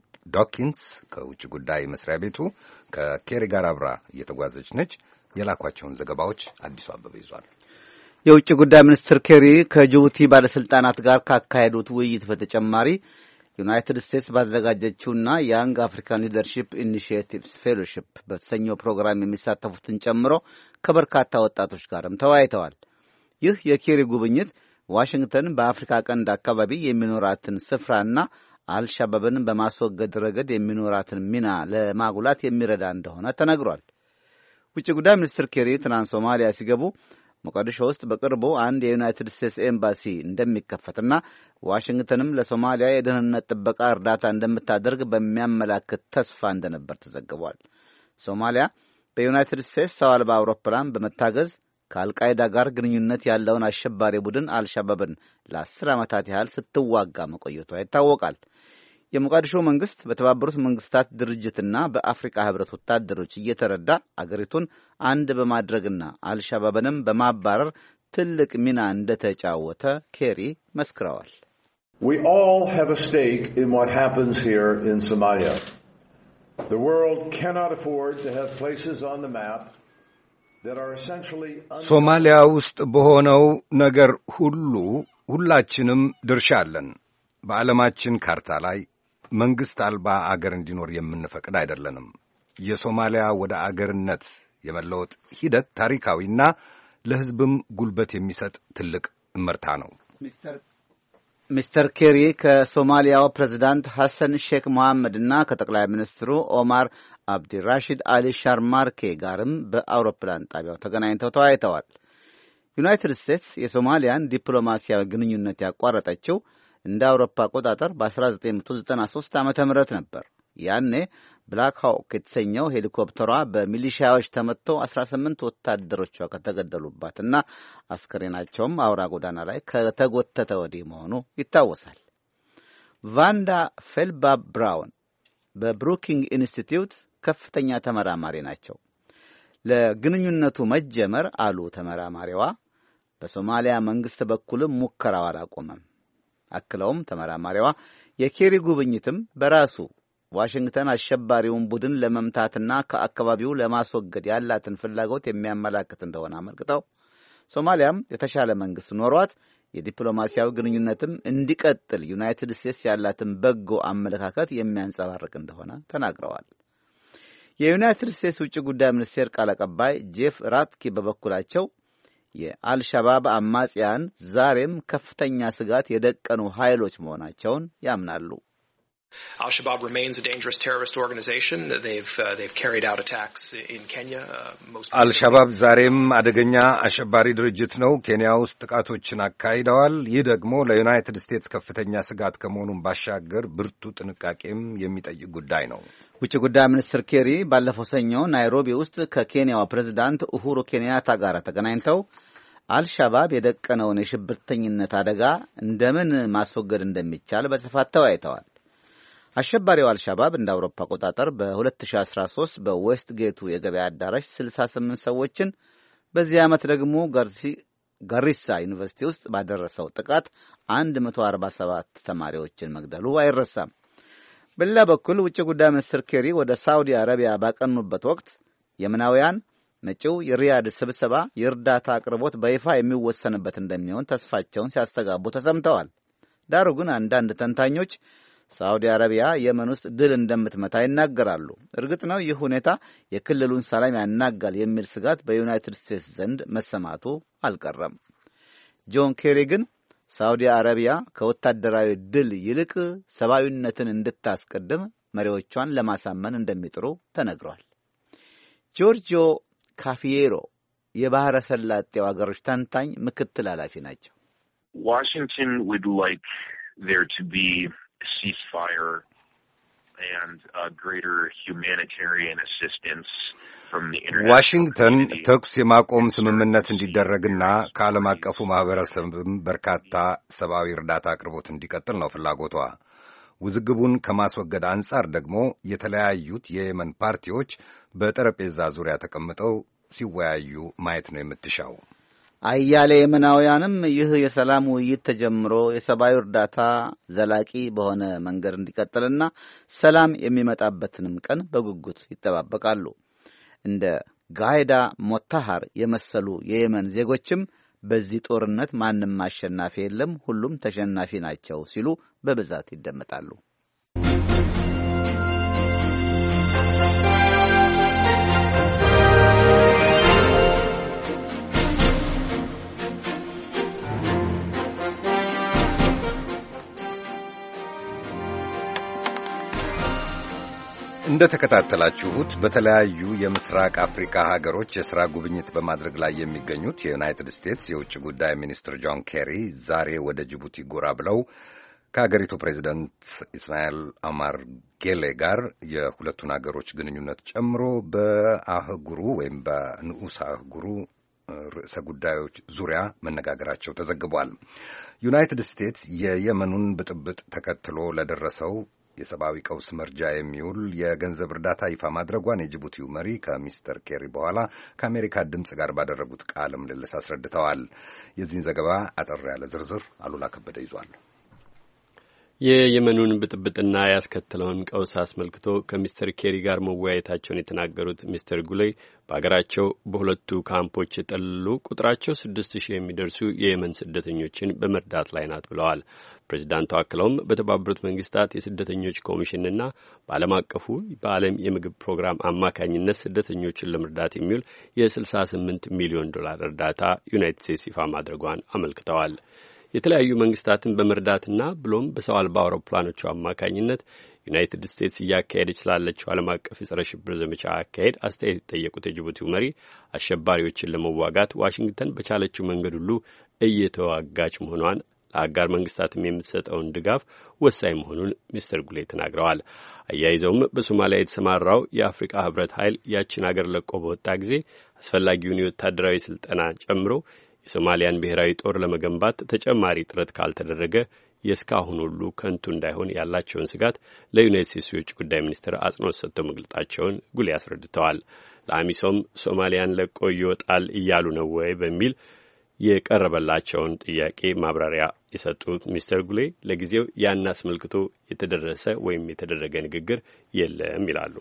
ዶኪንስ ከውጭ ጉዳይ መስሪያ ቤቱ ከኬሪ ጋር አብራ እየተጓዘች ነች። የላኳቸውን ዘገባዎች አዲሱ አበበ ይዟል። የውጭ ጉዳይ ሚኒስትር ኬሪ ከጅቡቲ ባለስልጣናት ጋር ካካሄዱት ውይይት በተጨማሪ ዩናይትድ ስቴትስ ባዘጋጀችውና ያንግ አፍሪካን ሊደርሺፕ ኢኒሺዬቲቭስ ፌሎሺፕ በተሰኘው ፕሮግራም የሚሳተፉትን ጨምሮ ከበርካታ ወጣቶች ጋርም ተወያይተዋል። ይህ የኬሪ ጉብኝት ዋሽንግተን በአፍሪካ ቀንድ አካባቢ የሚኖራትን ስፍራና አልሻባብን በማስወገድ ረገድ የሚኖራትን ሚና ለማጉላት የሚረዳ እንደሆነ ተነግሯል። ውጭ ጉዳይ ሚኒስትር ኬሪ ትናንት ሶማሊያ ሲገቡ ሞቃዲሾ ውስጥ በቅርቡ አንድ የዩናይትድ ስቴትስ ኤምባሲ እንደሚከፈትና ዋሽንግተንም ለሶማሊያ የደህንነት ጥበቃ እርዳታ እንደምታደርግ በሚያመላክት ተስፋ እንደነበር ተዘግቧል። ሶማሊያ በዩናይትድ ስቴትስ ሰው አልባ አውሮፕላን በመታገዝ ከአልቃይዳ ጋር ግንኙነት ያለውን አሸባሪ ቡድን አልሻባብን ለአስር ዓመታት ያህል ስትዋጋ መቆየቷ ይታወቃል። የሞቃዲሾ መንግስት በተባበሩት መንግስታት ድርጅትና በአፍሪካ ህብረት ወታደሮች እየተረዳ አገሪቱን አንድ በማድረግና አልሻባብንም በማባረር ትልቅ ሚና እንደተጫወተ ኬሪ መስክረዋል። We all have a stake in what happens here in Somalia. The world cannot afford to have places on the map that are essentially ሶማሊያ ውስጥ በሆነው ነገር ሁሉ ሁላችንም ድርሻ አለን። በዓለማችን ካርታ ላይ መንግስት አልባ አገር እንዲኖር የምንፈቅድ አይደለንም። የሶማሊያ ወደ አገርነት የመለወጥ ሂደት ታሪካዊና ለሕዝብም ጉልበት የሚሰጥ ትልቅ እመርታ ነው። ሚስተር ኬሪ ከሶማሊያው ፕሬዝዳንት ሐሰን ሼክ መሐመድና ከጠቅላይ ሚኒስትሩ ኦማር አብዲራሺድ አሊ ሻርማርኬ ጋርም በአውሮፕላን ጣቢያው ተገናኝተው ተወያይተዋል። ዩናይትድ ስቴትስ የሶማሊያን ዲፕሎማሲያዊ ግንኙነት ያቋረጠችው እንደ አውሮፓ አቆጣጠር በ1993 ዓመተ ምህረት ነበር። ያኔ ብላክ ሃውክ የተሰኘው ሄሊኮፕተሯ በሚሊሻዎች ተመትቶ አስራ ስምንት ወታደሮቿ ከተገደሉባትና አስከሬናቸውም አውራ ጎዳና ላይ ከተጎተተ ወዲህ መሆኑ ይታወሳል። ቫንዳ ፌልባ ብራውን በብሩኪንግ ኢንስቲትዩት ከፍተኛ ተመራማሪ ናቸው። ለግንኙነቱ መጀመር አሉ ተመራማሪዋ፣ በሶማሊያ መንግስት በኩልም ሙከራው አላቆመም። አክለውም ተመራማሪዋ የኬሪ ጉብኝትም በራሱ ዋሽንግተን አሸባሪውን ቡድን ለመምታትና ከአካባቢው ለማስወገድ ያላትን ፍላጎት የሚያመላክት እንደሆነ አመልክተው ሶማሊያም የተሻለ መንግስት ኖሯት የዲፕሎማሲያዊ ግንኙነትም እንዲቀጥል ዩናይትድ ስቴትስ ያላትን በጎ አመለካከት የሚያንጸባርቅ እንደሆነ ተናግረዋል። የዩናይትድ ስቴትስ ውጭ ጉዳይ ሚኒስቴር ቃል አቀባይ ጄፍ ራትኪ በበኩላቸው የአልሻባብ አማጽያን ዛሬም ከፍተኛ ስጋት የደቀኑ ኃይሎች መሆናቸውን ያምናሉ። Al-Shabaab remains a dangerous terrorist organization. They've uh, they've carried out attacks in Kenya. Uh, most Al-Shabaab ዛሬም አደገኛ አሸባሪ ድርጅት ነው። ኬንያ ውስጥ ጥቃቶችን አካሂደዋል። ይህ ደግሞ ለዩናይትድ ስቴትስ ከፍተኛ ስጋት ከመሆኑም ባሻገር ብርቱ ጥንቃቄም የሚጠይቅ ጉዳይ ነው። ውጭ ጉዳይ ሚኒስትር ኬሪ ባለፈው ሰኞ ናይሮቢ ውስጥ ከኬንያው ፕሬዝዳንት ኡሁሩ ኬንያታ ጋር ተገናኝተው አልሻባብ የደቀነውን የሽብርተኝነት አደጋ እንደምን ማስወገድ እንደሚቻል በስፋት ተወያይተዋል። አሸባሪው አልሻባብ እንደ አውሮፓ አቆጣጠር በ2013 በዌስት ጌቱ የገበያ አዳራሽ ስልሳ ስምንት ሰዎችን በዚህ ዓመት ደግሞ ጋሪሳ ዩኒቨርሲቲ ውስጥ ባደረሰው ጥቃት መቶ አርባ ሰባት ተማሪዎችን መግደሉ አይረሳም። በሌላ በኩል ውጭ ጉዳይ ሚኒስትር ኬሪ ወደ ሳውዲ አረቢያ ባቀኑበት ወቅት የመናውያን መጪው የሪያድ ስብሰባ የእርዳታ አቅርቦት በይፋ የሚወሰንበት እንደሚሆን ተስፋቸውን ሲያስተጋቡ ተሰምተዋል። ዳሩ ግን አንዳንድ ተንታኞች ሳውዲ አረቢያ የመን ውስጥ ድል እንደምትመታ ይናገራሉ። እርግጥ ነው ይህ ሁኔታ የክልሉን ሰላም ያናጋል የሚል ስጋት በዩናይትድ ስቴትስ ዘንድ መሰማቱ አልቀረም። ጆን ኬሪ ግን ሳውዲ አረቢያ ከወታደራዊ ድል ይልቅ ሰብአዊነትን እንድታስቀድም መሪዎቿን ለማሳመን እንደሚጥሩ ተነግሯል። ጆርጂዮ ካፊየሮ የባህረ ሰላጤው አገሮች ተንታኝ ምክትል ኃላፊ ናቸው። Washington would like there to be ceasefire and uh, greater humanitarian assistance from the international ዋሽንግተን ተኩስ የማቆም ስምምነት እንዲደረግና ከዓለም አቀፉ ማህበረሰብም በርካታ ሰብአዊ እርዳታ አቅርቦት እንዲቀጥል ነው ፍላጎቷ። ውዝግቡን ከማስወገድ አንጻር ደግሞ የተለያዩት የየመን ፓርቲዎች በጠረጴዛ ዙሪያ ተቀምጠው ሲወያዩ ማየት ነው የምትሻው። አያሌ የመናውያንም ይህ የሰላም ውይይት ተጀምሮ የሰብአዊ እርዳታ ዘላቂ በሆነ መንገድ እንዲቀጥልና ሰላም የሚመጣበትንም ቀን በጉጉት ይጠባበቃሉ። እንደ ጋይዳ ሞታሃር የመሰሉ የየመን ዜጎችም በዚህ ጦርነት ማንም አሸናፊ የለም፣ ሁሉም ተሸናፊ ናቸው ሲሉ በብዛት ይደመጣሉ። እንደ ተከታተላችሁት በተለያዩ የምስራቅ አፍሪካ ሀገሮች የሥራ ጉብኝት በማድረግ ላይ የሚገኙት የዩናይትድ ስቴትስ የውጭ ጉዳይ ሚኒስትር ጆን ኬሪ ዛሬ ወደ ጅቡቲ ጎራ ብለው ከሀገሪቱ ፕሬዚደንት ኢስማኤል ኦማር ጌሌ ጋር የሁለቱን ሀገሮች ግንኙነት ጨምሮ በአህጉሩ ወይም በንዑስ አህጉሩ ርዕሰ ጉዳዮች ዙሪያ መነጋገራቸው ተዘግቧል። ዩናይትድ ስቴትስ የየመኑን ብጥብጥ ተከትሎ ለደረሰው የሰብአዊ ቀውስ መርጃ የሚውል የገንዘብ እርዳታ ይፋ ማድረጓን የጅቡቲው መሪ ከሚስተር ኬሪ በኋላ ከአሜሪካ ድምፅ ጋር ባደረጉት ቃለ ምልልስ አስረድተዋል። የዚህን ዘገባ አጠር ያለ ዝርዝር አሉላ ከበደ ይዟል። የየመኑን ብጥብጥና ያስከተለውን ቀውስ አስመልክቶ ከሚስተር ኬሪ ጋር መወያየታቸውን የተናገሩት ሚስተር ጉሌ በአገራቸው በሁለቱ ካምፖች የጠለሉ ቁጥራቸው ስድስት ሺህ የሚደርሱ የየመን ስደተኞችን በመርዳት ላይ ናት ብለዋል። ፕሬዚዳንቱ አክለውም በተባበሩት መንግስታት የስደተኞች ኮሚሽንና በዓለም አቀፉ በዓለም የምግብ ፕሮግራም አማካኝነት ስደተኞችን ለመርዳት የሚውል የስልሳ ስምንት ሚሊዮን ዶላር እርዳታ ዩናይትድ ስቴትስ ይፋ ማድረጓን አመልክተዋል። የተለያዩ መንግስታትን በመርዳትና ብሎም በሰው አልባ አውሮፕላኖቹ አማካኝነት ዩናይትድ ስቴትስ እያካሄደች ስላለችው ዓለም አቀፍ የጸረ ሽብር ዘመቻ አካሄድ አስተያየት የጠየቁት የጅቡቲው መሪ አሸባሪዎችን ለመዋጋት ዋሽንግተን በቻለችው መንገድ ሁሉ እየተዋጋች መሆኗን ለአጋር መንግስታትም የምትሰጠውን ድጋፍ ወሳኝ መሆኑን ሚስተር ጉሌ ተናግረዋል። አያይዘውም በሶማሊያ የተሰማራው የአፍሪካ ህብረት ኃይል ያችን አገር ለቆ በወጣ ጊዜ አስፈላጊውን የወታደራዊ ስልጠና ጨምሮ የሶማሊያን ብሔራዊ ጦር ለመገንባት ተጨማሪ ጥረት ካልተደረገ የእስካሁን ሁሉ ከንቱ እንዳይሆን ያላቸውን ስጋት ለዩናይትድ ስቴትስ የውጭ ጉዳይ ሚኒስትር አጽንኦት ሰጥተው መግለጻቸውን ጉሌ አስረድተዋል። ለአሚሶም ሶማሊያን ለቆ ይወጣል እያሉ ነው ወይ በሚል የቀረበላቸውን ጥያቄ ማብራሪያ የሰጡት ሚስተር ጉሌ ለጊዜው ያን አስመልክቶ የተደረሰ ወይም የተደረገ ንግግር የለም ይላሉ።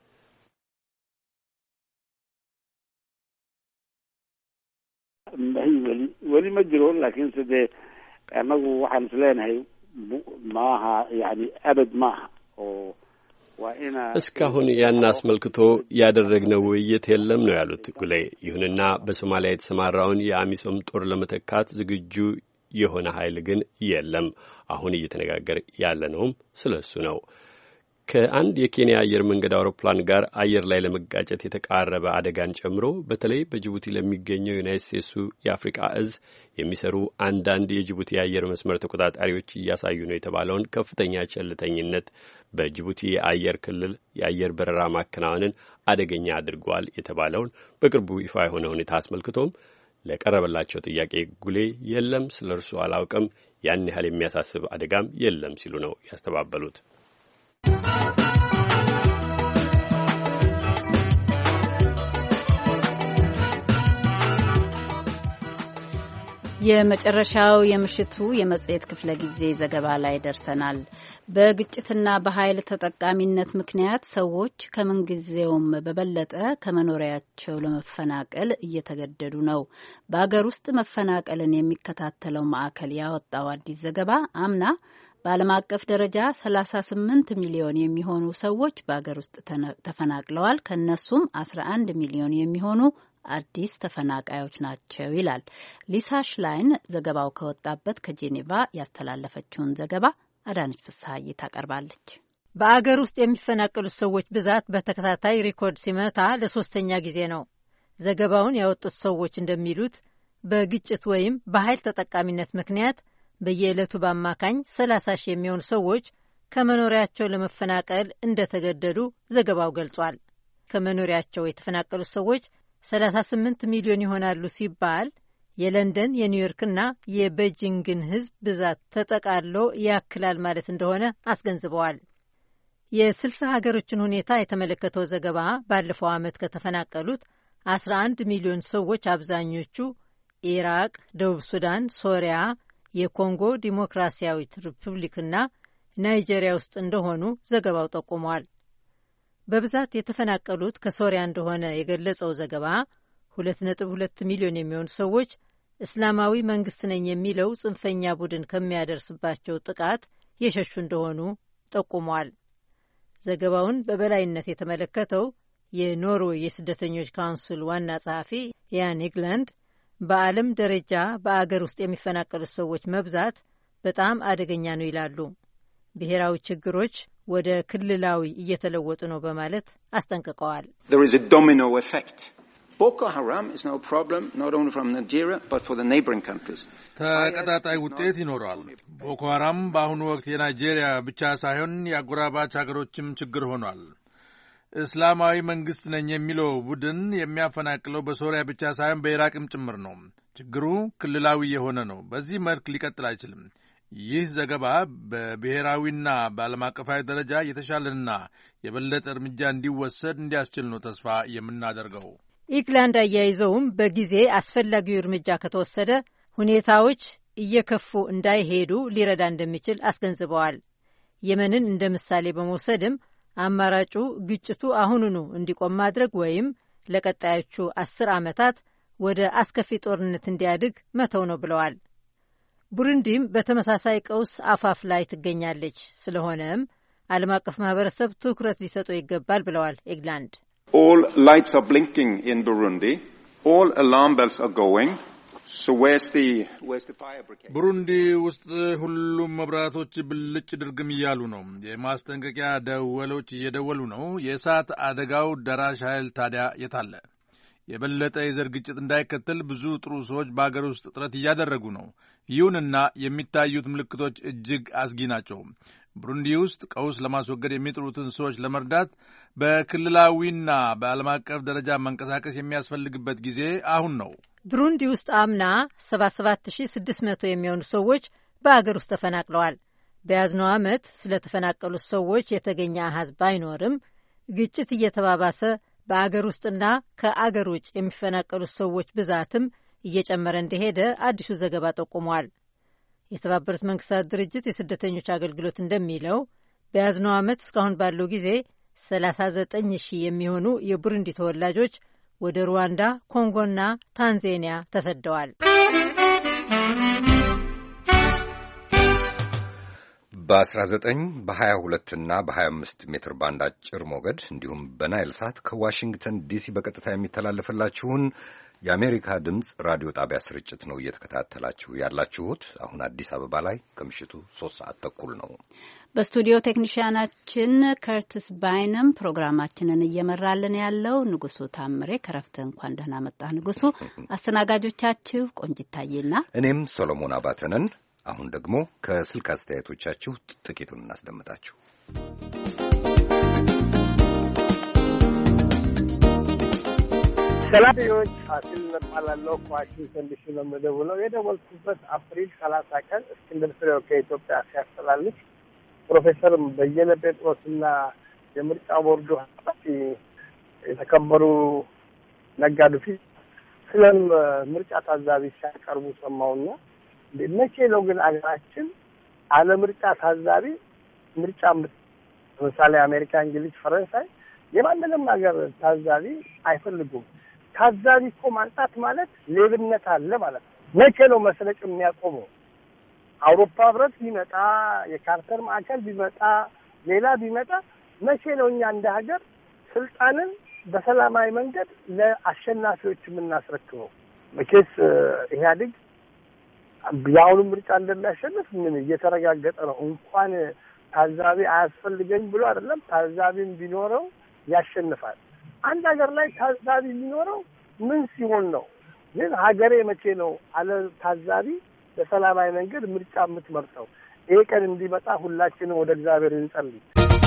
weli ma jiro laakiinse dee anagu waxaan isleenahay maaha yani abad maaha oo waa ina እስካሁን ያን አስመልክቶ ያደረግነው ውይይት የለም ነው ያሉት ጉሌ። ይሁንና በሶማሊያ የተሰማራውን የአሚሶም ጦር ለመተካት ዝግጁ የሆነ ኃይል ግን የለም። አሁን እየተነጋገር ያለነውም ስለሱ ነው። ከአንድ የኬንያ አየር መንገድ አውሮፕላን ጋር አየር ላይ ለመጋጨት የተቃረበ አደጋን ጨምሮ በተለይ በጅቡቲ ለሚገኘው ዩናይትድ ስቴትሱ የአፍሪካ እዝ የሚሰሩ አንዳንድ የጅቡቲ የአየር መስመር ተቆጣጣሪዎች እያሳዩ ነው የተባለውን ከፍተኛ ቸልተኝነት በጅቡቲ የአየር ክልል የአየር በረራ ማከናወንን አደገኛ አድርጓል የተባለውን በቅርቡ ይፋ የሆነ ሁኔታ አስመልክቶም ለቀረበላቸው ጥያቄ ጉሌ የለም፣ ስለ እርሱ አላውቅም፣ ያን ያህል የሚያሳስብ አደጋም የለም ሲሉ ነው ያስተባበሉት። የመጨረሻው የምሽቱ የመጽሔት ክፍለ ጊዜ ዘገባ ላይ ደርሰናል። በግጭትና በኃይል ተጠቃሚነት ምክንያት ሰዎች ከምንጊዜውም በበለጠ ከመኖሪያቸው ለመፈናቀል እየተገደዱ ነው። በአገር ውስጥ መፈናቀልን የሚከታተለው ማዕከል ያወጣው አዲስ ዘገባ አምና በዓለም አቀፍ ደረጃ ሰላሳ ስምንት ሚሊዮን የሚሆኑ ሰዎች በአገር ውስጥ ተፈናቅለዋል። ከነሱም አስራ አንድ ሚሊዮን የሚሆኑ አዲስ ተፈናቃዮች ናቸው ይላል። ሊሳ ሽላይን ዘገባው ከወጣበት ከጄኔቫ ያስተላለፈችውን ዘገባ አዳነች ፍስሐዬ ታቀርባለች። በአገር ውስጥ የሚፈናቀሉት ሰዎች ብዛት በተከታታይ ሪኮርድ ሲመታ ለሶስተኛ ጊዜ ነው። ዘገባውን ያወጡት ሰዎች እንደሚሉት በግጭት ወይም በኃይል ተጠቃሚነት ምክንያት በየዕለቱ በአማካኝ ሰላሳ ሺህ የሚሆኑ ሰዎች ከመኖሪያቸው ለመፈናቀል እንደተገደዱ ዘገባው ገልጿል። ከመኖሪያቸው የተፈናቀሉት ሰዎች ሰላሳ ስምንት ሚሊዮን ይሆናሉ ሲባል የለንደን የኒውዮርክና የቤጂንግን ሕዝብ ብዛት ተጠቃሎ ያክላል ማለት እንደሆነ አስገንዝበዋል። የስልሳ ሀገሮችን ሁኔታ የተመለከተው ዘገባ ባለፈው ዓመት ከተፈናቀሉት አስራ አንድ ሚሊዮን ሰዎች አብዛኞቹ ኢራቅ፣ ደቡብ ሱዳን፣ ሶሪያ፣ የኮንጎ ዲሞክራሲያዊት ሪፑብሊክና ናይጄሪያ ውስጥ እንደሆኑ ዘገባው ጠቁሟል። በብዛት የተፈናቀሉት ከሶሪያ እንደሆነ የገለጸው ዘገባ ሁለት ነጥብ ሁለት ሚሊዮን የሚሆኑ ሰዎች እስላማዊ መንግስት ነኝ የሚለው ጽንፈኛ ቡድን ከሚያደርስባቸው ጥቃት የሸሹ እንደሆኑ ጠቁሟል። ዘገባውን በበላይነት የተመለከተው የኖርዌይ የስደተኞች ካውንስል ዋና ጸሐፊ ያን ኢግላንድ በዓለም ደረጃ በአገር ውስጥ የሚፈናቀሉት ሰዎች መብዛት በጣም አደገኛ ነው ይላሉ። ብሔራዊ ችግሮች ወደ ክልላዊ እየተለወጡ ነው በማለት አስጠንቅቀዋል። There is a domino effect. Boko Haram is now a problem not only from Nigeria but for the neighboring countries. ተቀጣጣይ ውጤት ይኖረዋል። ቦኮ ሀራም በአሁኑ ወቅት የናይጄሪያ ብቻ ሳይሆን የአጎራባች ሀገሮችም ችግር ሆኗል። እስላማዊ መንግስት ነኝ የሚለው ቡድን የሚያፈናቅለው በሶሪያ ብቻ ሳይሆን በኢራቅም ጭምር ነው። ችግሩ ክልላዊ የሆነ ነው። በዚህ መልክ ሊቀጥል አይችልም። ይህ ዘገባ በብሔራዊና በዓለም አቀፋዊ ደረጃ የተሻለና የበለጠ እርምጃ እንዲወሰድ እንዲያስችል ነው ተስፋ የምናደርገው። ኢግላንድ አያይዘውም በጊዜ አስፈላጊው እርምጃ ከተወሰደ ሁኔታዎች እየከፉ እንዳይሄዱ ሊረዳ እንደሚችል አስገንዝበዋል። የመንን እንደ ምሳሌ በመውሰድም አማራጩ ግጭቱ አሁኑኑ እንዲቆም ማድረግ ወይም ለቀጣዮቹ አስር ዓመታት ወደ አስከፊ ጦርነት እንዲያድግ መተው ነው ብለዋል። ቡሩንዲም በተመሳሳይ ቀውስ አፋፍ ላይ ትገኛለች። ስለሆነም ዓለም አቀፍ ማህበረሰብ ትኩረት ሊሰጠው ይገባል ብለዋል ኢግላንድ። All lights are blinking in Burundi. All alarm bells are going. So where's the where's the fire brigade? ቡሩንዲ ውስጥ ሁሉም መብራቶች ብልጭ ድርግም እያሉ ነው። የማስጠንቀቂያ ደወሎች እየደወሉ ነው። የእሳት አደጋው ደራሽ ኃይል ታዲያ የታለ? የበለጠ የዘር ግጭት እንዳይከተል ብዙ ጥሩ ሰዎች በአገር ውስጥ ጥረት እያደረጉ ነው። ይሁንና የሚታዩት ምልክቶች እጅግ አስጊ ናቸው። ብሩንዲ ውስጥ ቀውስ ለማስወገድ የሚጥሩትን ሰዎች ለመርዳት በክልላዊና በዓለም አቀፍ ደረጃ መንቀሳቀስ የሚያስፈልግበት ጊዜ አሁን ነው። ብሩንዲ ውስጥ አምና ሰባ ሰባት ሺህ ስድስት መቶ የሚሆኑ ሰዎች በአገር ውስጥ ተፈናቅለዋል። በያዝነው ዓመት ስለተፈናቀሉት ሰዎች የተገኘ አሃዝ ባይኖርም ግጭት እየተባባሰ በአገር ውስጥና ከአገር ውጭ የሚፈናቀሉት ሰዎች ብዛትም እየጨመረ እንደሄደ አዲሱ ዘገባ ጠቁሟል። የተባበሩት መንግስታት ድርጅት የስደተኞች አገልግሎት እንደሚለው በያዝነው ዓመት እስካሁን ባለው ጊዜ ሰላሳ ዘጠኝ ሺህ የሚሆኑ የቡሩንዲ ተወላጆች ወደ ሩዋንዳ፣ ኮንጎና ታንዛኒያ ተሰደዋል። በ19 በ22 እና በ25 ሜትር ባንድ አጭር ሞገድ እንዲሁም በናይል ሳት ከዋሽንግተን ዲሲ በቀጥታ የሚተላለፍላችሁን የአሜሪካ ድምፅ ራዲዮ ጣቢያ ስርጭት ነው እየተከታተላችሁ ያላችሁት። አሁን አዲስ አበባ ላይ ከምሽቱ ሶስት ሰዓት ተኩል ነው። በስቱዲዮ ቴክኒሽያናችን ከርትስ ባይነም ፕሮግራማችንን እየመራልን ያለው ንጉሱ ታምሬ። ከረፍተ እንኳን ደህና መጣ ንጉሱ። አስተናጋጆቻችሁ ቆንጂት ታዬና እኔም ሶሎሞን አባተነን። አሁን ደግሞ ከስልክ አስተያየቶቻችሁ ጥቂቱን እናስደምጣችሁ። ሰላምዎች ፋሲል እባላለሁ። ከዋሽንግተን ዲሲ ነው የምደውለው። የደወልኩበት አፕሪል ሰላሳ ቀን እስክንድር ፍሬው ከኢትዮጵያ ሲያስተላልፍ ፕሮፌሰር በየነ ጴጥሮስና የምርጫ ቦርዱ ኃላፊ የተከበሩ ነጋዱ ፊት ስለም ምርጫ ታዛቢ ሲያቀርቡ ሰማውና መቼ ነው ግን አገራችን አለ ምርጫ ታዛቢ ምርጫ ለምሳሌ አሜሪካ፣ እንግሊዝ፣ ፈረንሳይ የማንንም ሀገር ታዛቢ አይፈልጉም። ታዛቢ እኮ ማንጣት ማለት ሌብነት አለ ማለት ነው። መቼ ነው መስረቅ የሚያቆመው? አውሮፓ ህብረት ቢመጣ፣ የካርተር ማዕከል ቢመጣ፣ ሌላ ቢመጣ መቼ ነው እኛ እንደ ሀገር ስልጣንን በሰላማዊ መንገድ ለአሸናፊዎች የምናስረክበው? መቼስ ኢህአዴግ የአሁኑ ምርጫ እንደሚያሸንፍ ምን እየተረጋገጠ ነው። እንኳን ታዛቢ አያስፈልገኝ ብሎ አይደለም፣ ታዛቢም ቢኖረው ያሸንፋል። አንድ ሀገር ላይ ታዛቢ የሚኖረው ምን ሲሆን ነው? ግን ሀገሬ መቼ ነው አለ ታዛቢ በሰላማዊ መንገድ ምርጫ የምትመርጠው? ይሄ ቀን እንዲመጣ ሁላችንም ወደ እግዚአብሔር እንጸልይ።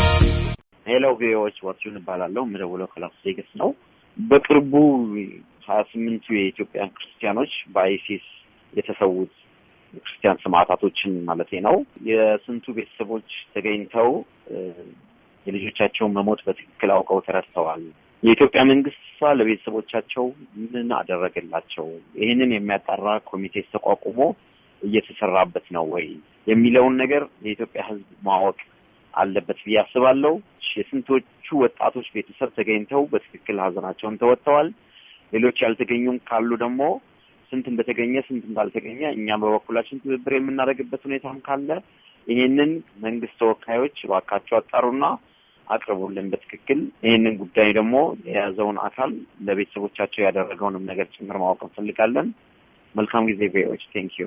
ሄሎ ቪኦኤዎች፣ ዋሲሁን እባላለሁ። የምደውለው ከላስ ቬጋስ ነው። በቅርቡ ሀያ ስምንቱ የኢትዮጵያን ክርስቲያኖች በአይሲስ የተሰዉት ክርስቲያን ሰማዕታቶችን ማለቴ ነው የስንቱ ቤተሰቦች ተገኝተው የልጆቻቸውን መሞት በትክክል አውቀው ተረድተዋል። የኢትዮጵያ መንግስት ለቤተሰቦቻቸው ምን አደረገላቸው? ይህንን የሚያጣራ ኮሚቴ ተቋቁሞ እየተሰራበት ነው ወይ የሚለውን ነገር የኢትዮጵያ ሕዝብ ማወቅ አለበት ብዬ አስባለሁ። የስንቶቹ ወጣቶች ቤተሰብ ተገኝተው በትክክል ሀዘናቸውን ተወጥተዋል። ሌሎች ያልተገኙም ካሉ ደግሞ ስንት እንደተገኘ ስንት እንዳልተገኘ እኛም በበኩላችን ትብብር የምናደርግበት ሁኔታም ካለ ይሄንን መንግስት ተወካዮች እባካችሁ አጣሩና አቅርቡልን በትክክል። ይሄንን ጉዳይ ደግሞ የያዘውን አካል ለቤተሰቦቻቸው ያደረገውንም ነገር ጭምር ማወቅ እንፈልጋለን። መልካም ጊዜ ቪኦኤዎች። ቴንክ ዩ።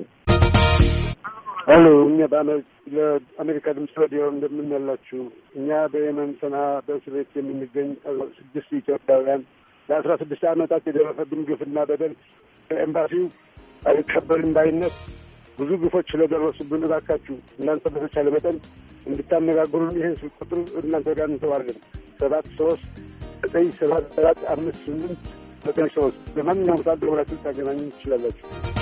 ሄሎ፣ እኛ በአሜሪካ ድምፅ ሬዲዮ እንደምንላችሁ። እኛ በየመን ሰንዓ በእስር ቤት የምንገኝ ስድስት ኢትዮጵያውያን ለአስራ ስድስት ዓመታት የደረሰብን ግፍና በደል በኤምባሲው አይቀበልም ባይነት ብዙ ግፎች ስለደረሱብን እባካችሁ እናንተ በተቻለ መጠን እንድታነጋግሩን ይህን ስልክ ቁጥር እናንተ ጋር እንተዋለን። ሰባት ሶስት ዘጠኝ ሰባት ሰባት አምስት ስምንት ዘጠኝ ሶስት በማንኛውም ሰዓት ደውላችሁ ታገናኙ ትችላላችሁ።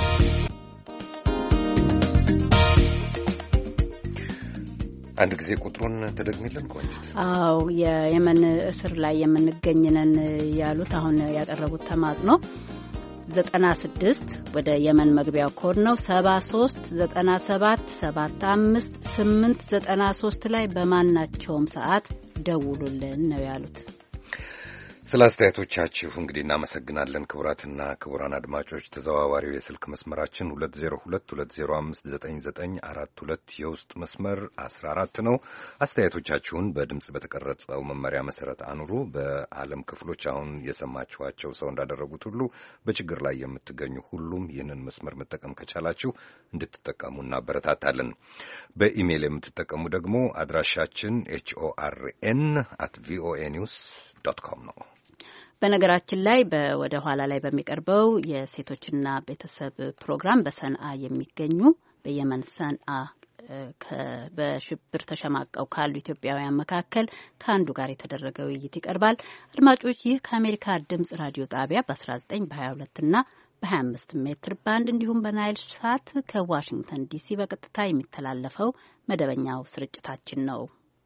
አንድ ጊዜ ቁጥሩን ተደግሚልን ቆንጆ። አዎ የየመን እስር ላይ የምንገኝነን ያሉት አሁን ያቀረቡት ተማጽኖ ዘጠና ስድስት ወደ የመን መግቢያው ኮድ ነው። ሰባ ሶስት ዘጠና ሰባት ሰባት አምስት ስምንት ዘጠና ሶስት ላይ በማናቸውም ሰዓት ደውሉልን ነው ያሉት። ስለ አስተያየቶቻችሁ እንግዲህ እናመሰግናለን። ክቡራትና ክቡራን አድማጮች ተዘዋዋሪው የስልክ መስመራችን ሁለት ዜሮ ሁለት ሁለት ዜሮ አምስት ዘጠኝ ዘጠኝ አራት ሁለት የውስጥ መስመር አስራ አራት ነው። አስተያየቶቻችሁን በድምጽ በተቀረጸው መመሪያ መሰረት አኑሩ። በዓለም ክፍሎች አሁን የሰማችኋቸው ሰው እንዳደረጉት ሁሉ በችግር ላይ የምትገኙ ሁሉም ይህንን መስመር መጠቀም ከቻላችሁ እንድትጠቀሙ እናበረታታለን። በኢሜይል የምትጠቀሙ ደግሞ አድራሻችን ኤች ኦ አር ኤን አት ቪኦኤ ኒውስ ዶት ኮም ነው። በነገራችን ላይ ወደ ኋላ ላይ በሚቀርበው የሴቶችና ቤተሰብ ፕሮግራም በሰንዓ የሚገኙ በየመን ሰንዓ በሽብር ተሸማቀው ካሉ ኢትዮጵያውያን መካከል ከአንዱ ጋር የተደረገ ውይይት ይቀርባል። አድማጮች፣ ይህ ከአሜሪካ ድምጽ ራዲዮ ጣቢያ በአስራ ዘጠኝ በሀያ ሁለት እና በሀያ አምስት ሜትር ባንድ እንዲሁም በናይል ሳት ከዋሽንግተን ዲሲ በቀጥታ የሚተላለፈው መደበኛው ስርጭታችን ነው።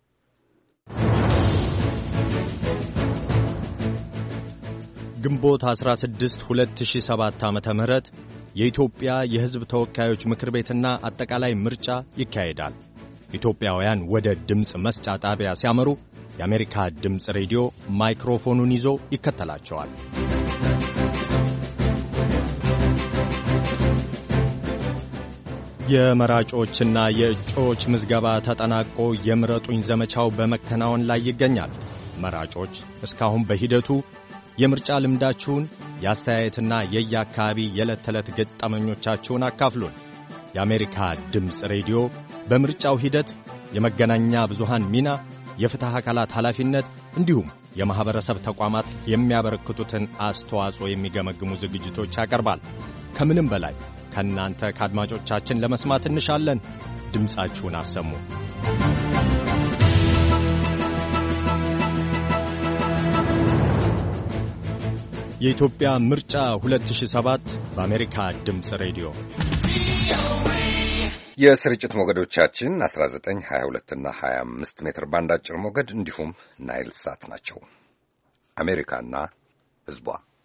ግንቦት አስራ ስድስት ሁለት ሺህ ሰባት ዓመተ ምህረት የኢትዮጵያ የሕዝብ ተወካዮች ምክር ቤትና አጠቃላይ ምርጫ ይካሄዳል። ኢትዮጵያውያን ወደ ድምፅ መስጫ ጣቢያ ሲያመሩ የአሜሪካ ድምፅ ሬዲዮ ማይክሮፎኑን ይዞ ይከተላቸዋል። የመራጮችና የእጩዎች ምዝገባ ተጠናቆ የምረጡኝ ዘመቻው በመከናወን ላይ ይገኛል። መራጮች እስካሁን በሂደቱ የምርጫ ልምዳችሁን፣ የአስተያየትና የየአካባቢ የዕለት ተዕለት ገጠመኞቻችሁን አካፍሉን። የአሜሪካ ድምፅ ሬዲዮ በምርጫው ሂደት የመገናኛ ብዙሃን ሚና፣ የፍትሕ አካላት ኃላፊነት እንዲሁም የማኅበረሰብ ተቋማት የሚያበረክቱትን አስተዋጽኦ የሚገመግሙ ዝግጅቶች ያቀርባል። ከምንም በላይ ከእናንተ ከአድማጮቻችን ለመስማት እንሻለን። ድምፃችሁን አሰሙ። የኢትዮጵያ ምርጫ ሁለት ሺህ ሰባት በአሜሪካ ድምፅ ሬዲዮ የስርጭት ሞገዶቻችን አስራ ዘጠኝ ሀያ ሁለት እና ሀያ አምስት ሜትር ባንድ አጭር ሞገድ እንዲሁም ናይል ሳት ናቸው። አሜሪካና ሕዝቧ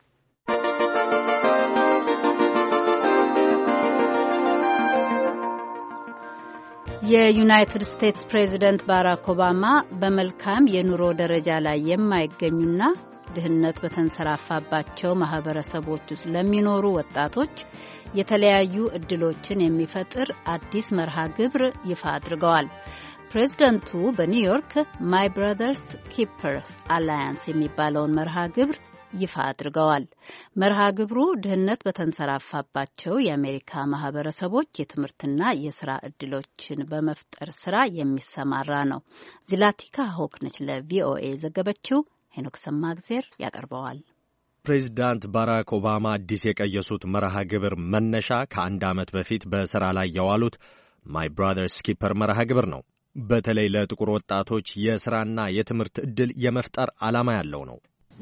የዩናይትድ ስቴትስ ፕሬዚደንት ባራክ ኦባማ በመልካም የኑሮ ደረጃ ላይ የማይገኙና ድህነት በተንሰራፋባቸው ማህበረሰቦች ውስጥ ለሚኖሩ ወጣቶች የተለያዩ እድሎችን የሚፈጥር አዲስ መርሃ ግብር ይፋ አድርገዋል። ፕሬዝደንቱ በኒውዮርክ ማይ ብራዘርስ ኪፐርስ አላያንስ የሚባለውን መርሃ ግብር ይፋ አድርገዋል። መርሃ ግብሩ ድህነት በተንሰራፋባቸው የአሜሪካ ማህበረሰቦች የትምህርትና የስራ እድሎችን በመፍጠር ስራ የሚሰማራ ነው። ዚላቲካ ሆክ ነች ለቪኦኤ ዘገበችው። ሄኖክ ሰማግዜር ያቀርበዋል። ፕሬዚዳንት ባራክ ኦባማ አዲስ የቀየሱት መርሃ ግብር መነሻ ከአንድ ዓመት በፊት በሥራ ላይ የዋሉት ማይ ብራዘርስ ኪፐር መርሃ ግብር ነው። በተለይ ለጥቁር ወጣቶች የሥራና የትምህርት ዕድል የመፍጠር ዓላማ ያለው ነው።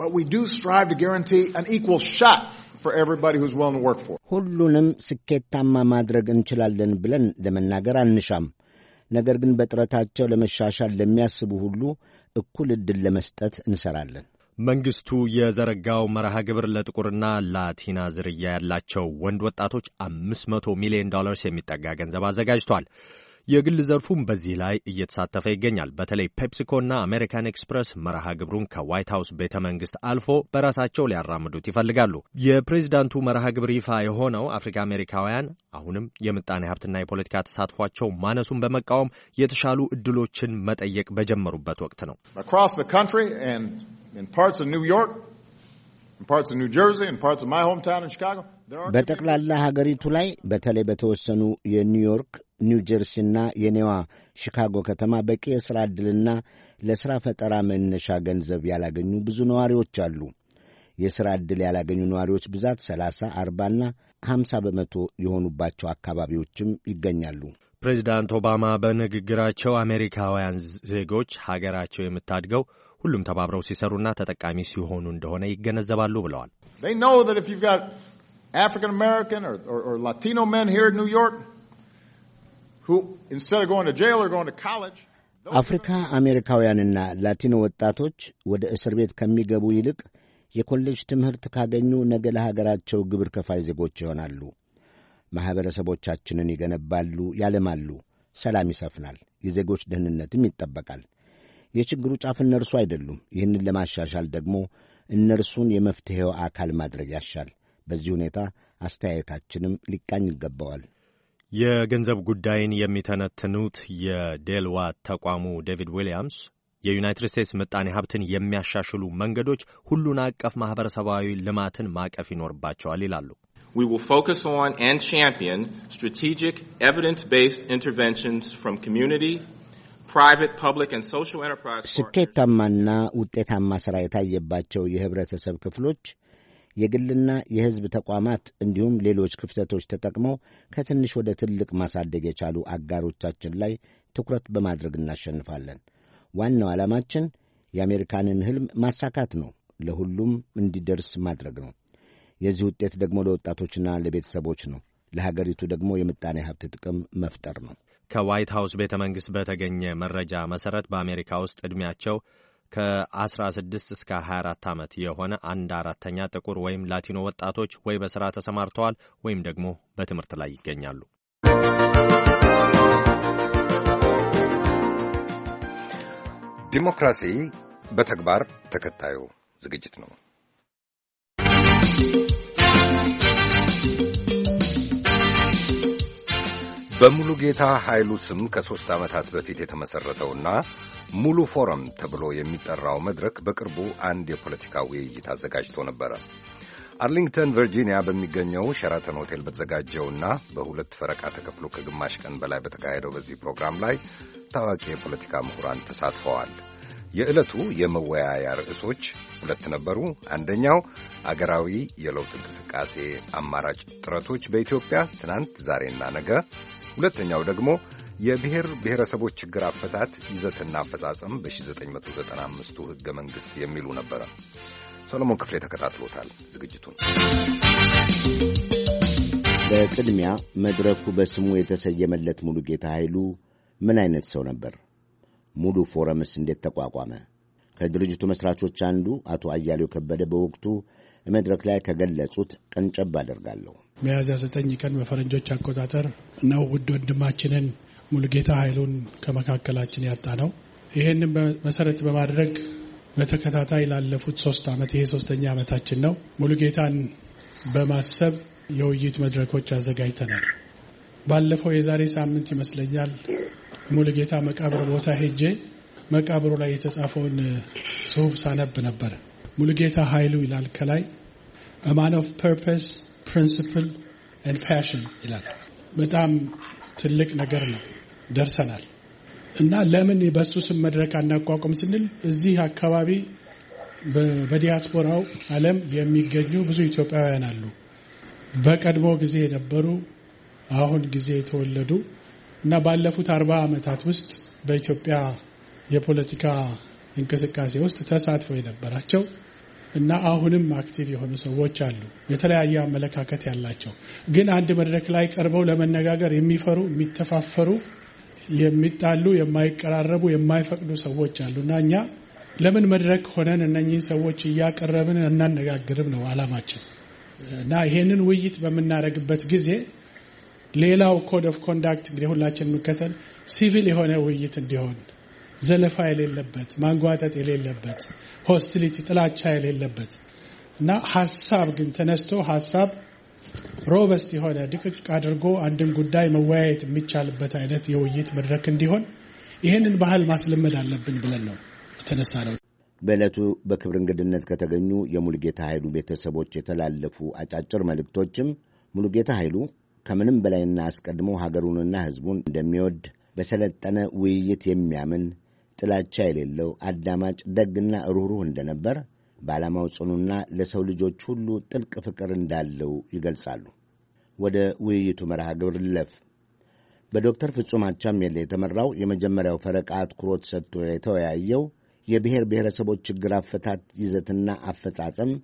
ሁሉንም ስኬታማ ማድረግ እንችላለን ብለን ለመናገር አንሻም። ነገር ግን በጥረታቸው ለመሻሻል ለሚያስቡ ሁሉ እኩል ዕድል ለመስጠት እንሰራለን። መንግሥቱ የዘረጋው መርሃ ግብር ለጥቁርና ላቲና ዝርያ ያላቸው ወንድ ወጣቶች አምስት መቶ ሚሊዮን ዶላርስ የሚጠጋ ገንዘብ አዘጋጅቷል። የግል ዘርፉም በዚህ ላይ እየተሳተፈ ይገኛል። በተለይ ፔፕሲኮና አሜሪካን ኤክስፕረስ መርሃ ግብሩን ከዋይት ሃውስ ቤተ መንግሥት አልፎ በራሳቸው ሊያራምዱት ይፈልጋሉ። የፕሬዚዳንቱ መርሃ ግብር ይፋ የሆነው አፍሪካ አሜሪካውያን አሁንም የምጣኔ ሀብትና የፖለቲካ ተሳትፏቸው ማነሱን በመቃወም የተሻሉ ዕድሎችን መጠየቅ በጀመሩበት ወቅት ነው። በጠቅላላ ሀገሪቱ ላይ በተለይ በተወሰኑ የኒውዮርክ፣ ኒው ጀርሲና የኔዋ ሺካጎ ከተማ በቂ የሥራ ዕድልና ለሥራ ፈጠራ መነሻ ገንዘብ ያላገኙ ብዙ ነዋሪዎች አሉ። የሥራ ዕድል ያላገኙ ነዋሪዎች ብዛት ሰላሳ፣ አርባና ሀምሳ በመቶ የሆኑባቸው አካባቢዎችም ይገኛሉ። ፕሬዚዳንት ኦባማ በንግግራቸው አሜሪካውያን ዜጎች ሀገራቸው የምታድገው ሁሉም ተባብረው ሲሰሩና ተጠቃሚ ሲሆኑ እንደሆነ ይገነዘባሉ ብለዋል። African American or, or, or Latino men here in New York who instead of going to jail or going to college. አፍሪካ አሜሪካውያንና ላቲኖ ወጣቶች ወደ እስር ቤት ከሚገቡ ይልቅ የኮሌጅ ትምህርት ካገኙ ነገ ለሀገራቸው ግብር ከፋይ ዜጎች ይሆናሉ። ማህበረሰቦቻችንን ይገነባሉ፣ ያለማሉ፣ ሰላም ይሰፍናል፣ የዜጎች ደህንነትም ይጠበቃል። የችግሩ ጫፍ እነርሱ አይደሉም። ይህንን ለማሻሻል ደግሞ እነርሱን የመፍትሄው አካል ማድረግ ያሻል። በዚህ ሁኔታ አስተያየታችንም ሊቃኝ ይገባዋል። የገንዘብ ጉዳይን የሚተነትኑት የዴልዋት ተቋሙ ዴቪድ ዊሊያምስ የዩናይትድ ስቴትስ ምጣኔ ሀብትን የሚያሻሽሉ መንገዶች ሁሉን አቀፍ ማህበረሰባዊ ልማትን ማቀፍ ይኖርባቸዋል ይላሉ። We will focus on and champion strategic evidence-based interventions from community, private, public and social enterprise partners. ስኬታማና ውጤታማ ሥራ የታየባቸው የህብረተሰብ ክፍሎች የግልና የሕዝብ ተቋማት እንዲሁም ሌሎች ክፍተቶች ተጠቅመው ከትንሽ ወደ ትልቅ ማሳደግ የቻሉ አጋሮቻችን ላይ ትኩረት በማድረግ እናሸንፋለን። ዋናው ዓላማችን የአሜሪካንን ሕልም ማሳካት ነው፣ ለሁሉም እንዲደርስ ማድረግ ነው። የዚህ ውጤት ደግሞ ለወጣቶችና ለቤተሰቦች ነው፣ ለሀገሪቱ ደግሞ የምጣኔ ሀብት ጥቅም መፍጠር ነው። ከዋይት ሃውስ ቤተ መንግሥት በተገኘ መረጃ መሠረት በአሜሪካ ውስጥ ዕድሜያቸው ከአስራ ስድስት እስከ ሀያ አራት ዓመት የሆነ አንድ አራተኛ ጥቁር ወይም ላቲኖ ወጣቶች ወይ በሥራ ተሰማርተዋል ወይም ደግሞ በትምህርት ላይ ይገኛሉ። ዲሞክራሲ በተግባር ተከታዩ ዝግጅት ነው። በሙሉ ጌታ ኃይሉ ስም ከሦስት ዓመታት በፊት የተመሠረተውና ሙሉ ፎረም ተብሎ የሚጠራው መድረክ በቅርቡ አንድ የፖለቲካ ውይይት አዘጋጅቶ ነበረ። አርሊንግተን ቨርጂኒያ በሚገኘው ሸራተን ሆቴል በተዘጋጀውና በሁለት ፈረቃ ተከፍሎ ከግማሽ ቀን በላይ በተካሄደው በዚህ ፕሮግራም ላይ ታዋቂ የፖለቲካ ምሁራን ተሳትፈዋል። የዕለቱ የመወያያ ርዕሶች ሁለት ነበሩ። አንደኛው አገራዊ የለውጥ እንቅስቃሴ አማራጭ ጥረቶች በኢትዮጵያ ትናንት፣ ዛሬና ነገ፣ ሁለተኛው ደግሞ የብሔር ብሔረሰቦች ችግር አፈታት ይዘትና አፈጻጸም በ1995ቱ ሕገ መንግሥት የሚሉ ነበረ። ሰሎሞን ክፍሌ ተከታትሎታል ዝግጅቱን። በቅድሚያ መድረኩ በስሙ የተሰየመለት ሙሉጌታ ኃይሉ ምን አይነት ሰው ነበር? ሙሉ ፎረምስ እንዴት ተቋቋመ? ከድርጅቱ መስራቾች አንዱ አቶ አያሌው ከበደ በወቅቱ መድረክ ላይ ከገለጹት ቀንጨብ አደርጋለሁ። ሚያዝያ ዘጠኝ ቀን በፈረንጆች አቆጣጠር ነው ውድ ወንድማችንን ሙሉጌታ ኃይሉን ከመካከላችን ያጣ ነው። ይህንን መሰረት በማድረግ በተከታታይ ላለፉት ሶስት ዓመት ይሄ ሶስተኛ ዓመታችን ነው። ሙሉጌታን በማሰብ የውይይት መድረኮች አዘጋጅተናል። ባለፈው የዛሬ ሳምንት ይመስለኛል ሙሉጌታ መቃብር ቦታ ሄጄ መቃብሩ ላይ የተጻፈውን ጽሑፍ ሳነብ ነበር። ሙሉጌታ ኃይሉ ይላል ከላይ a man of purpose, principle and passion ይላል። በጣም ትልቅ ነገር ነው። ደርሰናል እና ለምን በሱ ስም መድረክ አናቋቁም ስንል እዚህ አካባቢ በዲያስፖራው ዓለም የሚገኙ ብዙ ኢትዮጵያውያን አሉ። በቀድሞ ጊዜ የነበሩ አሁን ጊዜ የተወለዱ እና ባለፉት አርባ ዓመታት ውስጥ በኢትዮጵያ የፖለቲካ እንቅስቃሴ ውስጥ ተሳትፈው የነበራቸው እና አሁንም አክቲቭ የሆኑ ሰዎች አሉ። የተለያየ አመለካከት ያላቸው ግን አንድ መድረክ ላይ ቀርበው ለመነጋገር የሚፈሩ፣ የሚተፋፈሩ፣ የሚጣሉ፣ የማይቀራረቡ፣ የማይፈቅዱ ሰዎች አሉና እኛ ለምን መድረክ ሆነን እነኚህን ሰዎች እያቀረብን እናነጋግርም ነው አላማችን። እና ይሄንን ውይይት በመናረግበት ጊዜ ሌላው ኮድ ኦፍ ኮንዳክት እንግዲህ ሁላችን እንከተል ሲቪል የሆነ ውይይት እንዲሆን፣ ዘለፋ የሌለበት፣ ማንጓጠጥ የሌለበት፣ ሆስቲሊቲ ጥላቻ የሌለበት እና ሐሳብ ግን ተነስቶ ሐሳብ ሮበስት የሆነ ድቅቅ አድርጎ አንድን ጉዳይ መወያየት የሚቻልበት አይነት የውይይት መድረክ እንዲሆን ይሄንን ባህል ማስለመድ አለብን ብለን ነው የተነሳነው። በዕለቱ በክብር እንግድነት ከተገኙ የሙሉጌታ ኃይሉ ቤተሰቦች የተላለፉ አጫጭር መልእክቶችም ሙሉጌታ ኃይሉ ከምንም በላይና አስቀድሞ ሀገሩንና ሕዝቡን እንደሚወድ በሰለጠነ ውይይት የሚያምን ጥላቻ የሌለው አዳማጭ፣ ደግና ሩህሩህ እንደነበር በዓላማው ጽኑና ለሰው ልጆች ሁሉ ጥልቅ ፍቅር እንዳለው ይገልጻሉ። ወደ ውይይቱ መርሃ ግብር ልለፍ። በዶክተር ፍጹም አቻምየለ የተመራው የመጀመሪያው ፈረቃ አትኩሮት ሰጥቶ የተወያየው የብሔር ብሔረሰቦች ችግር አፈታት ይዘትና አፈጻጸም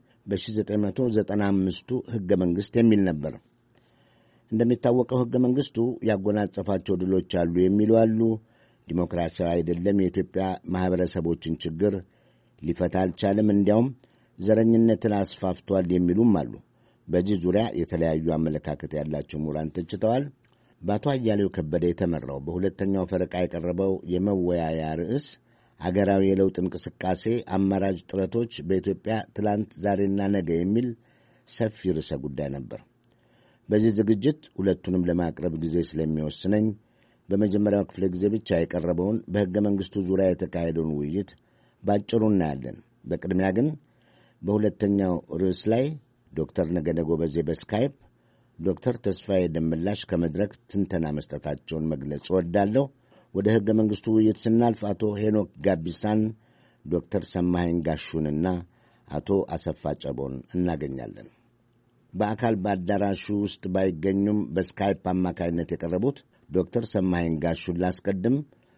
በ1995ቱ ሕገ መንግሥት የሚል ነበር። እንደሚታወቀው ሕገ መንግሥቱ ያጎናጸፋቸው ድሎች አሉ የሚሉ አሉ። ዲሞክራሲያዊ አይደለም፣ የኢትዮጵያ ማኅበረሰቦችን ችግር ሊፈታ አልቻለም፣ እንዲያውም ዘረኝነትን አስፋፍቷል የሚሉም አሉ። በዚህ ዙሪያ የተለያዩ አመለካከት ያላቸው ምሁራን ተችተዋል። በአቶ አያሌው ከበደ የተመራው በሁለተኛው ፈረቃ የቀረበው የመወያያ ርዕስ አገራዊ የለውጥ እንቅስቃሴ አማራጭ ጥረቶች በኢትዮጵያ ትላንት፣ ዛሬና ነገ የሚል ሰፊ ርዕሰ ጉዳይ ነበር። በዚህ ዝግጅት ሁለቱንም ለማቅረብ ጊዜ ስለሚወስነኝ በመጀመሪያው ክፍለ ጊዜ ብቻ የቀረበውን በሕገ መንግሥቱ ዙሪያ የተካሄደውን ውይይት ባጭሩ እናያለን። በቅድሚያ ግን በሁለተኛው ርዕስ ላይ ዶክተር ነገደ ጎበዜ በስካይፕ፣ ዶክተር ተስፋዬ ደመላሽ ከመድረክ ትንተና መስጠታቸውን መግለጽ እወዳለሁ። ወደ ሕገ መንግሥቱ ውይይት ስናልፍ አቶ ሄኖክ ጋቢሳን፣ ዶክተር ሰማኸኝ ጋሹንና አቶ አሰፋ ጨቦን እናገኛለን። በአካል በአዳራሹ ውስጥ ባይገኙም በስካይፕ አማካይነት የቀረቡት ዶክተር ሰማኸኝ ጋሹን ላስቀድም።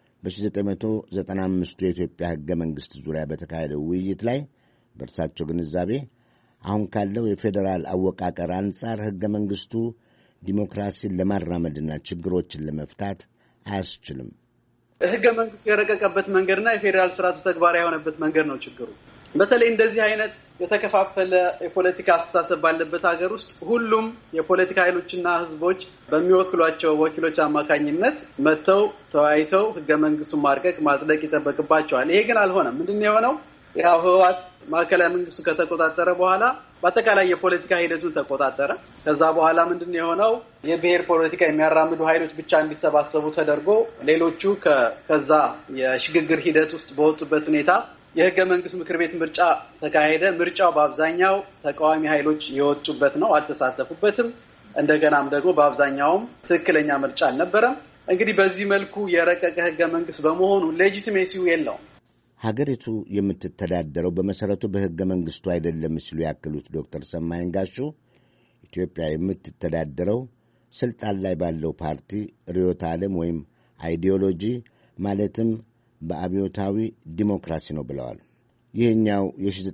በ1995ቱ የኢትዮጵያ ሕገ መንግሥት ዙሪያ በተካሄደው ውይይት ላይ በእርሳቸው ግንዛቤ አሁን ካለው የፌዴራል አወቃቀር አንጻር ሕገ መንግሥቱ ዲሞክራሲን ለማራመድና ችግሮችን ለመፍታት አያስችልም። ሕገ መንግሥቱ የረቀቀበት መንገድና የፌዴራል ስርዓቱ ተግባራዊ የሆነበት መንገድ ነው ችግሩ። በተለይ እንደዚህ አይነት የተከፋፈለ የፖለቲካ አስተሳሰብ ባለበት ሀገር ውስጥ ሁሉም የፖለቲካ ኃይሎችና ህዝቦች በሚወክሏቸው ወኪሎች አማካኝነት መጥተው ተወያይተው ሕገ መንግሥቱን ማርቀቅ ማጽደቅ ይጠበቅባቸዋል። ይሄ ግን አልሆነም። ምንድነው የሆነው? ያው ህወሓት ማዕከላዊ መንግስቱ ከተቆጣጠረ በኋላ በአጠቃላይ የፖለቲካ ሂደቱን ተቆጣጠረ። ከዛ በኋላ ምንድነው የሆነው? የብሔር ፖለቲካ የሚያራምዱ ኃይሎች ብቻ እንዲሰባሰቡ ተደርጎ ሌሎቹ ከዛ የሽግግር ሂደት ውስጥ በወጡበት ሁኔታ የህገ መንግስት ምክር ቤት ምርጫ ተካሄደ። ምርጫው በአብዛኛው ተቃዋሚ ኃይሎች የወጡበት ነው፣ አልተሳተፉበትም። እንደገናም ደግሞ በአብዛኛውም ትክክለኛ ምርጫ አልነበረም። እንግዲህ በዚህ መልኩ የረቀቀ ህገ መንግስት በመሆኑ ሌጂቲሜሲው የለውም። ሀገሪቱ የምትተዳደረው በመሰረቱ በህገ መንግስቱ አይደለም ሲሉ ያክሉት ዶክተር ሰማይ ጋሹ ኢትዮጵያ የምትተዳደረው ስልጣን ላይ ባለው ፓርቲ ርዕዮተ ዓለም ወይም አይዲዮሎጂ ማለትም በአብዮታዊ ዲሞክራሲ ነው ብለዋል። ይህኛው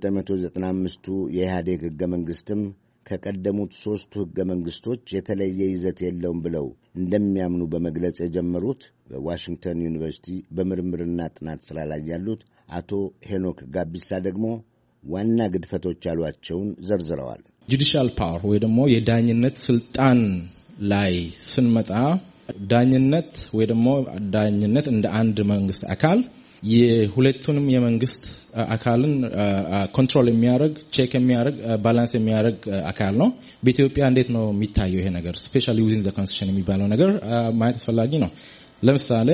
የ1995ቱ የኢህአዴግ ህገ መንግስትም ከቀደሙት ሦስቱ ህገ መንግስቶች የተለየ ይዘት የለውም ብለው እንደሚያምኑ በመግለጽ የጀመሩት በዋሽንግተን ዩኒቨርሲቲ በምርምርና ጥናት ሥራ ላይ ያሉት አቶ ሄኖክ ጋቢሳ ደግሞ ዋና ግድፈቶች ያሏቸውን ዘርዝረዋል። ጁዲሻል ፓወር ወይ ደግሞ የዳኝነት ስልጣን ላይ ስንመጣ ዳኝነት ወይ ደግሞ ዳኝነት እንደ አንድ መንግስት አካል የሁለቱንም የመንግስት አካልን ኮንትሮል የሚያደርግ ቼክ የሚያደርግ ባላንስ የሚያደርግ አካል ነው። በኢትዮጵያ እንዴት ነው የሚታየው ይሄ ነገር? ስፔሻሊ ዊዝን ዘ ኮንስቲቱሽን የሚባለው ነገር ማየት አስፈላጊ ነው። ለምሳሌ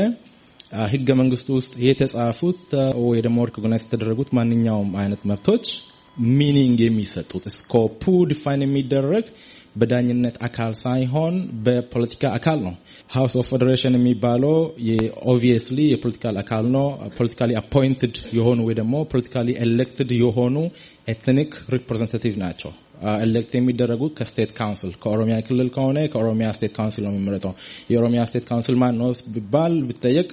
ህገ መንግስቱ ውስጥ የተጻፉት ወይ ደግሞ ሪኮግናይዝ የተደረጉት ማንኛውም አይነት መብቶች ሚኒንግ የሚሰጡት ስኮፑ ዲፋይን የሚደረግ በዳኝነት አካል ሳይሆን በፖለቲካ አካል ነው። ሃውስ ኦፍ ፌዴሬሽን የሚባለው የኦብቪየስሊ የፖለቲካል አካል ነው። ፖለቲካሊ አፖይንትድ የሆኑ ወይ ደግሞ ፖለቲካሊ ኤሌክትድ የሆኑ ኤትኒክ ሪፕሬዘንታቲቭ ናቸው። ኤሌክት የሚደረጉት ከስቴት ካውንስል፣ ከኦሮሚያ ክልል ከሆነ ከኦሮሚያ ስቴት ካውንስል ነው የሚመረጠው። የኦሮሚያ ስቴት ካውንስል ማን ነው ቢባል ብትጠየቅ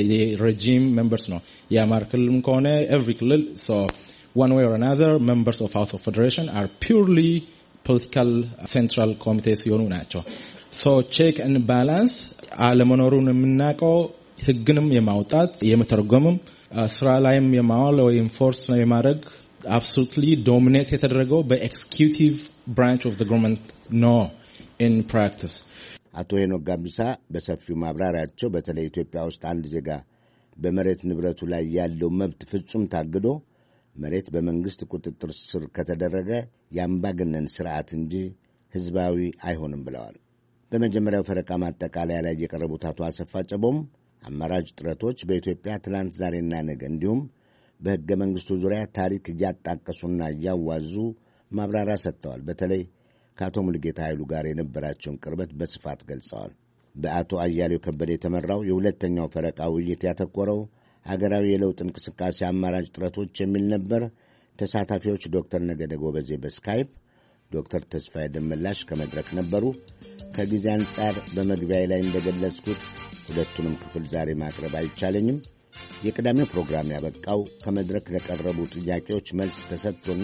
የሬጂም ሜምበርስ ነው። የአማራ ክልልም ከሆነ ኤቭሪ ክልል ሶ one way or another members of House of Federation are purely political central committees የሆኑ ናቸው። so check and balance አለመኖሩን የምናውቀው ህግንም የማውጣት የመተርጎምም ስራ ላይም የማዋል ወይ ኢንፎርስ ነው የማድረግ absolutely dominate የተደረገው በኤክስኪዩቲቭ branch of the government no in practice። አቶ ሄኖክ ጋቢሳ በሰፊው ማብራሪያቸው በተለይ ኢትዮጵያ ውስጥ አንድ ዜጋ በመሬት ንብረቱ ላይ ያለው መብት ፍጹም ታግዶ መሬት በመንግስት ቁጥጥር ስር ከተደረገ የአምባገነን ስርዓት እንጂ ህዝባዊ አይሆንም ብለዋል። በመጀመሪያው ፈረቃ ማጠቃለያ ላይ የቀረቡት አቶ አሰፋ ጨቦም አማራጭ ጥረቶች በኢትዮጵያ ትላንት ዛሬና ነገ እንዲሁም በህገ መንግስቱ ዙሪያ ታሪክ እያጣቀሱና እያዋዙ ማብራሪያ ሰጥተዋል። በተለይ ከአቶ ሙሉጌታ ኃይሉ ጋር የነበራቸውን ቅርበት በስፋት ገልጸዋል። በአቶ አያሌው ከበደ የተመራው የሁለተኛው ፈረቃ ውይይት ያተኮረው ሀገራዊ የለውጥ እንቅስቃሴ አማራጭ ጥረቶች የሚል ነበር። ተሳታፊዎች ዶክተር ነገደ ጎበዜ በስካይፕ፣ ዶክተር ተስፋዬ ደመላሽ ከመድረክ ነበሩ። ከጊዜ አንጻር በመግቢያ ላይ እንደገለጽኩት ሁለቱንም ክፍል ዛሬ ማቅረብ አይቻለኝም። የቅዳሜው ፕሮግራም ያበቃው ከመድረክ ለቀረቡ ጥያቄዎች መልስ ተሰጥቶና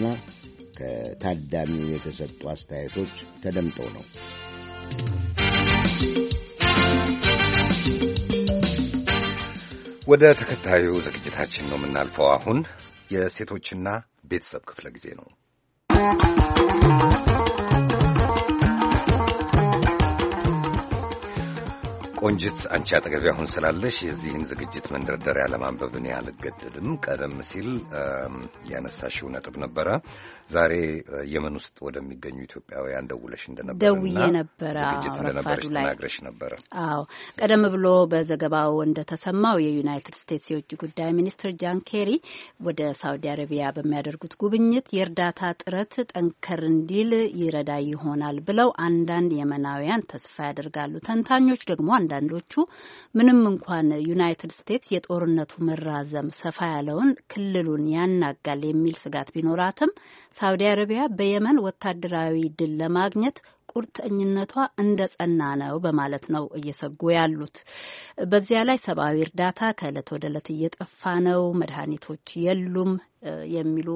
ከታዳሚው የተሰጡ አስተያየቶች ተደምጠው ነው። ወደ ተከታዩ ዝግጅታችን ነው የምናልፈው። አሁን የሴቶችና ቤተሰብ ክፍለ ጊዜ ነው። ቆንጅት፣ አንቺ አጠገቤ አሁን ስላለሽ የዚህን ዝግጅት መንደርደሪያ ለማንበብ እኔ አልገደድም። ቀደም ሲል ያነሳሽው ነጥብ ነበረ። ዛሬ የመን ውስጥ ወደሚገኙ ኢትዮጵያውያን ደውለሽ እንደነበረና ነበረ ዝግጅት እንደነበረሽ ተናግረሽ ነበረ። አዎ፣ ቀደም ብሎ በዘገባው እንደተሰማው የዩናይትድ ስቴትስ የውጭ ጉዳይ ሚኒስትር ጃን ኬሪ ወደ ሳውዲ አረቢያ በሚያደርጉት ጉብኝት የእርዳታ ጥረት ጠንከር እንዲል ይረዳ ይሆናል ብለው አንዳንድ የመናውያን ተስፋ ያደርጋሉ። ተንታኞች ደግሞ አንዳንዶቹ ምንም እንኳን ዩናይትድ ስቴትስ የጦርነቱ መራዘም ሰፋ ያለውን ክልሉን ያናጋል የሚል ስጋት ቢኖራትም ሳውዲ አረቢያ በየመን ወታደራዊ ድል ለማግኘት ቁርጠኝነቷ እንደ ጸና ነው በማለት ነው እየሰጉ ያሉት። በዚያ ላይ ሰብአዊ እርዳታ ከዕለት ወደ ዕለት እየጠፋ ነው፣ መድኃኒቶች የሉም የሚሉ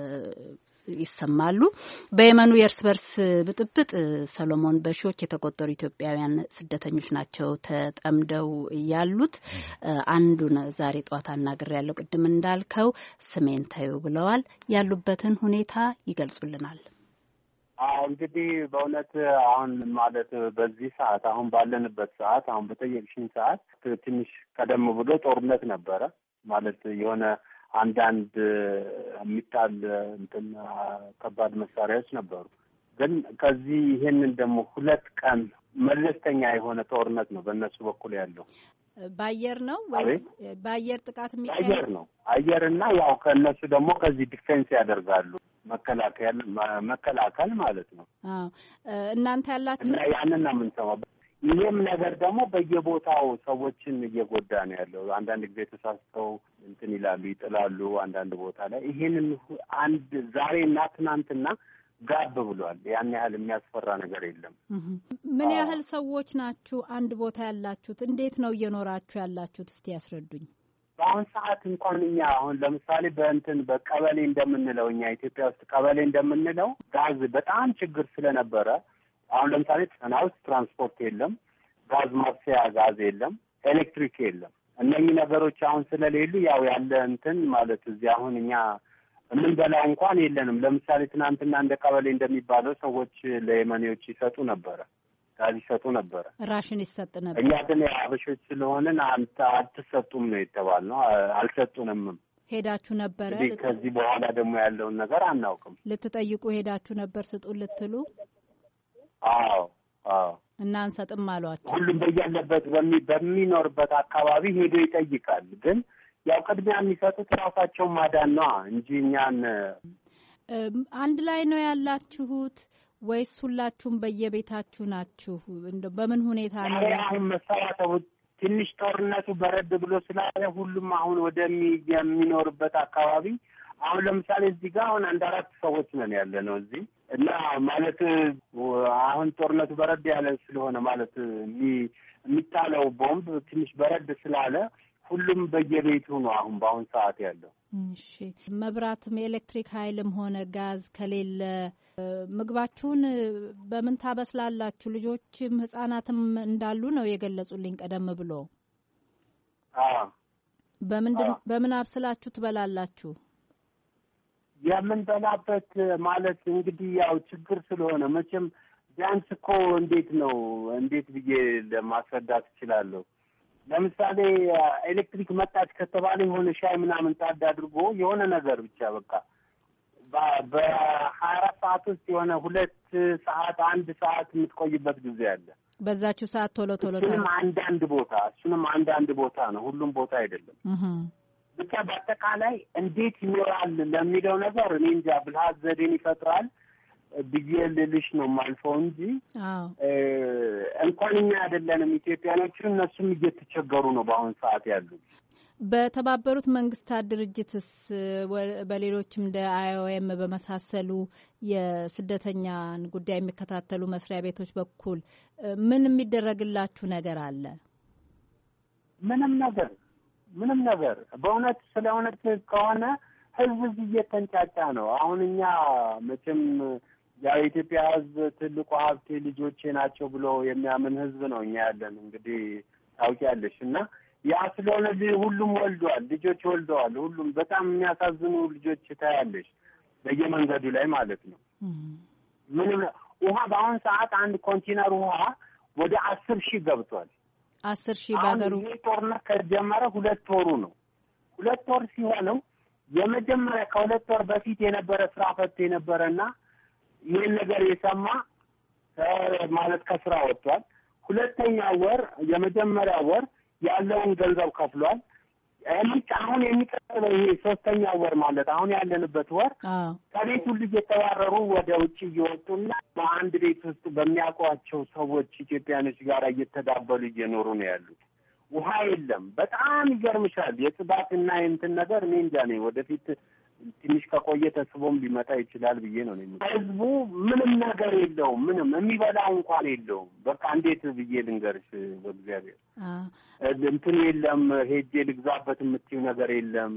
ይሰማሉ። በየመኑ የእርስ በርስ ብጥብጥ ሰሎሞን በሺዎች የተቆጠሩ ኢትዮጵያውያን ስደተኞች ናቸው ተጠምደው ያሉት። አንዱን ዛሬ ጠዋት አናግሬያለሁ። ቅድም እንዳልከው ስሜን ተዩ ብለዋል። ያሉበትን ሁኔታ ይገልጹልናል። አዎ እንግዲህ በእውነት አሁን ማለት በዚህ ሰዓት አሁን ባለንበት ሰዓት አሁን በጠየቅሽኝ ሰዓት ትንሽ ቀደም ብሎ ጦርነት ነበረ ማለት የሆነ አንዳንድ የሚጣል እንትን ከባድ መሳሪያዎች ነበሩ። ግን ከዚህ ይሄንን ደግሞ ሁለት ቀን መልስ መለስተኛ የሆነ ጦርነት ነው በእነሱ በኩል ያለው። ባየር ነው ወይስ ባየር ጥቃት የሚካሄድ? አየር ነው አየርና ያው ከእነሱ ደግሞ ከዚህ ዲፌንስ ያደርጋሉ መከላከል መከላከል ማለት ነው። አዎ እናንተ ያላችሁ እና ያንን ነው የምንሰማው። ይሄም ነገር ደግሞ በየቦታው ሰዎችን እየጎዳ ነው ያለው። አንዳንድ ጊዜ ተሳስተው እንትን ይላሉ ይጥላሉ አንዳንድ ቦታ ላይ። ይሄንን አንድ ዛሬና ትናንትና ጋብ ብሏል። ያን ያህል የሚያስፈራ ነገር የለም። ምን ያህል ሰዎች ናችሁ አንድ ቦታ ያላችሁት? እንዴት ነው እየኖራችሁ ያላችሁት? እስቲ ያስረዱኝ። በአሁን ሰዓት እንኳን እኛ አሁን ለምሳሌ በእንትን በቀበሌ እንደምንለው እኛ ኢትዮጵያ ውስጥ ቀበሌ እንደምንለው ጋዝ በጣም ችግር ስለነበረ አሁን ለምሳሌ ጣና ውስጥ ትራንስፖርት የለም፣ ጋዝ ማብሰያ ጋዝ የለም፣ ኤሌክትሪክ የለም። እነኚህ ነገሮች አሁን ስለሌሉ ያው ያለ እንትን ማለት እዚህ አሁን እኛ የምንበላው እንኳን የለንም። ለምሳሌ ትናንትና እንደ ቀበሌ እንደሚባለው ሰዎች ለየመኔዎች ይሰጡ ነበረ፣ ጋዝ ይሰጡ ነበረ፣ ራሽን ይሰጥ ነበር። እኛ ግን የአበሾች ስለሆንን አንተ አትሰጡም ነው የተባልነው። አልሰጡንም። ሄዳችሁ ነበረ? ከዚህ በኋላ ደግሞ ያለውን ነገር አናውቅም። ልትጠይቁ ሄዳችሁ ነበር ስጡን ልትሉ? አዎ አዎ። እና አንሰጥም አሏችሁ? ሁሉም በያለበት በሚኖርበት አካባቢ ሄዶ ይጠይቃል። ግን ያው ቅድሚያ የሚሰጡት ራሳቸውን ማዳን ነው እንጂ እኛን። አንድ ላይ ነው ያላችሁት ወይስ ሁላችሁም በየቤታችሁ ናችሁ? እንደው በምን ሁኔታ ነው? አሁን መሰራተው ትንሽ ጦርነቱ በረድ ብሎ ስላለ ሁሉም አሁን ወደሚኖርበት አካባቢ አሁን ለምሳሌ እዚህ ጋር አሁን አንድ አራት ሰዎች ነን ያለ ነው እዚህ እና ማለት አሁን ጦርነቱ በረድ ያለ ስለሆነ ማለት የሚጣለው ቦምብ ትንሽ በረድ ስላለ ሁሉም በየቤቱ ነው አሁን በአሁን ሰዓት ያለው። እሺ መብራትም የኤሌክትሪክ ኃይልም ሆነ ጋዝ ከሌለ ምግባችሁን በምን ታበስላላችሁ? ልጆችም ህጻናትም እንዳሉ ነው የገለጹልኝ ቀደም ብሎ። አዎ በምን በምን አብስላችሁ ትበላላችሁ? የምንበላበት ማለት እንግዲህ ያው ችግር ስለሆነ መቼም ቢያንስ እኮ እንዴት ነው እንዴት ብዬ ለማስረዳት እችላለሁ። ለምሳሌ ኤሌክትሪክ መጣች ከተባለ የሆነ ሻይ ምናምን ጣድ አድርጎ የሆነ ነገር ብቻ በቃ በሀያ አራት ሰዓት ውስጥ የሆነ ሁለት ሰዓት አንድ ሰዓት የምትቆይበት ጊዜ አለ። በዛችሁ ሰዓት ቶሎ ቶሎ እሱንም አንዳንድ ቦታ እሱንም አንዳንድ ቦታ ነው፣ ሁሉም ቦታ አይደለም። ብቻ በአጠቃላይ እንዴት ይኖራል ለሚለው ነገር እኔ እንጃ ብልሃት ዘዴን ይፈጥራል ብዬ ልልሽ ነው የማልፈው እንጂ እንኳን እኛ አይደለንም ኢትዮጵያኖቹ እነሱም እየተቸገሩ ነው በአሁን ሰዓት ያሉ። በተባበሩት መንግስታት ድርጅትስ በሌሎችም እንደ አይ ኦ ኤም በመሳሰሉ የስደተኛን ጉዳይ የሚከታተሉ መስሪያ ቤቶች በኩል ምን የሚደረግላችሁ ነገር አለ? ምንም ነገር ምንም ነገር በእውነት ስለ እውነት ከሆነ ህዝብ እየተንጫጫ ነው። አሁን እኛ መቼም የኢትዮጵያ ህዝብ ትልቁ ሀብቴ ልጆቼ ናቸው ብሎ የሚያምን ህዝብ ነው እኛ ያለን እንግዲህ ታውቂያለሽ። እና ያ ስለሆነ ሁሉም ወልደዋል፣ ልጆች ወልደዋል። ሁሉም በጣም የሚያሳዝኑ ልጆች ታያለሽ በየመንገዱ ላይ ማለት ነው። ምንም ውሃ በአሁን ሰዓት አንድ ኮንቴነር ውሃ ወደ አስር ሺህ ገብቷል። አስር ሺህ ባገሩ ጦርነት ከጀመረ ሁለት ወሩ ነው። ሁለት ወር ሲሆነው የመጀመሪያ ከሁለት ወር በፊት የነበረ ስራ ፈት የነበረና ይህን ነገር የሰማ ማለት ከስራ ወጥቷል። ሁለተኛ ወር የመጀመሪያ ወር ያለውን ገንዘብ ከፍሏል። አሁን የሚቀጥለው ይሄ ሶስተኛ ወር ማለት አሁን ያለንበት ወር ከቤቱ ልጅ የተባረሩ ወደ ውጭ እየወጡና በአንድ ቤት ውስጥ በሚያውቋቸው ሰዎች ኢትዮጵያኖች ጋር እየተዳበሉ እየኖሩ ነው ያሉት። ውሃ የለም። በጣም ይገርምሻል። የጽዳትና የእንትን ነገር እኔ እንጃ ነኝ። ወደፊት ትንሽ ከቆየ ተስቦም ሊመጣ ይችላል ብዬ ነው ነው። ህዝቡ ምንም ነገር የለውም። ምንም የሚበላው እንኳን የለውም። በቃ እንዴት ብዬ ልንገርሽ በእግዚአብሔር እንትን የለም። ሄጄ ልግዛበት የምትይው ነገር የለም።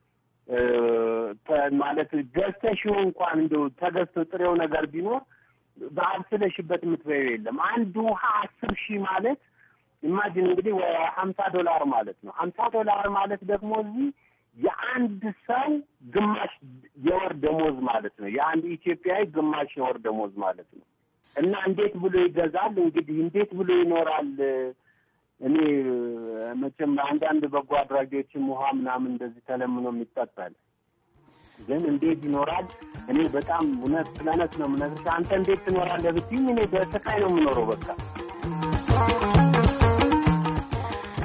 ማለት ገዝተሽው እንኳን እንደው ተገዝቶ ጥሬው ነገር ቢኖር በአብስለሽበት የምትበይው የለም። አንድ ውሃ አስር ሺህ ማለት ኢማጂን እንግዲህ ሀምሳ ዶላር ማለት ነው። ሀምሳ ዶላር ማለት ደግሞ እዚህ የአንድ ሰው ግማሽ የወር ደሞዝ ማለት ነው። የአንድ ኢትዮጵያዊ ግማሽ የወር ደሞዝ ማለት ነው። እና እንዴት ብሎ ይገዛል እንግዲህ? እንዴት ብሎ ይኖራል? እኔ መቼም አንዳንድ በጎ አድራጊዎችም ውሃ ምናምን እንደዚህ ተለምኖ የሚጠጣል፣ ግን እንዴት ይኖራል? እኔ በጣም እውነት ስለነት ነው የምነግርሽ። አንተ እንዴት ትኖራለህ ብትይኝ እኔ በስቃይ ነው የምኖረው በቃ።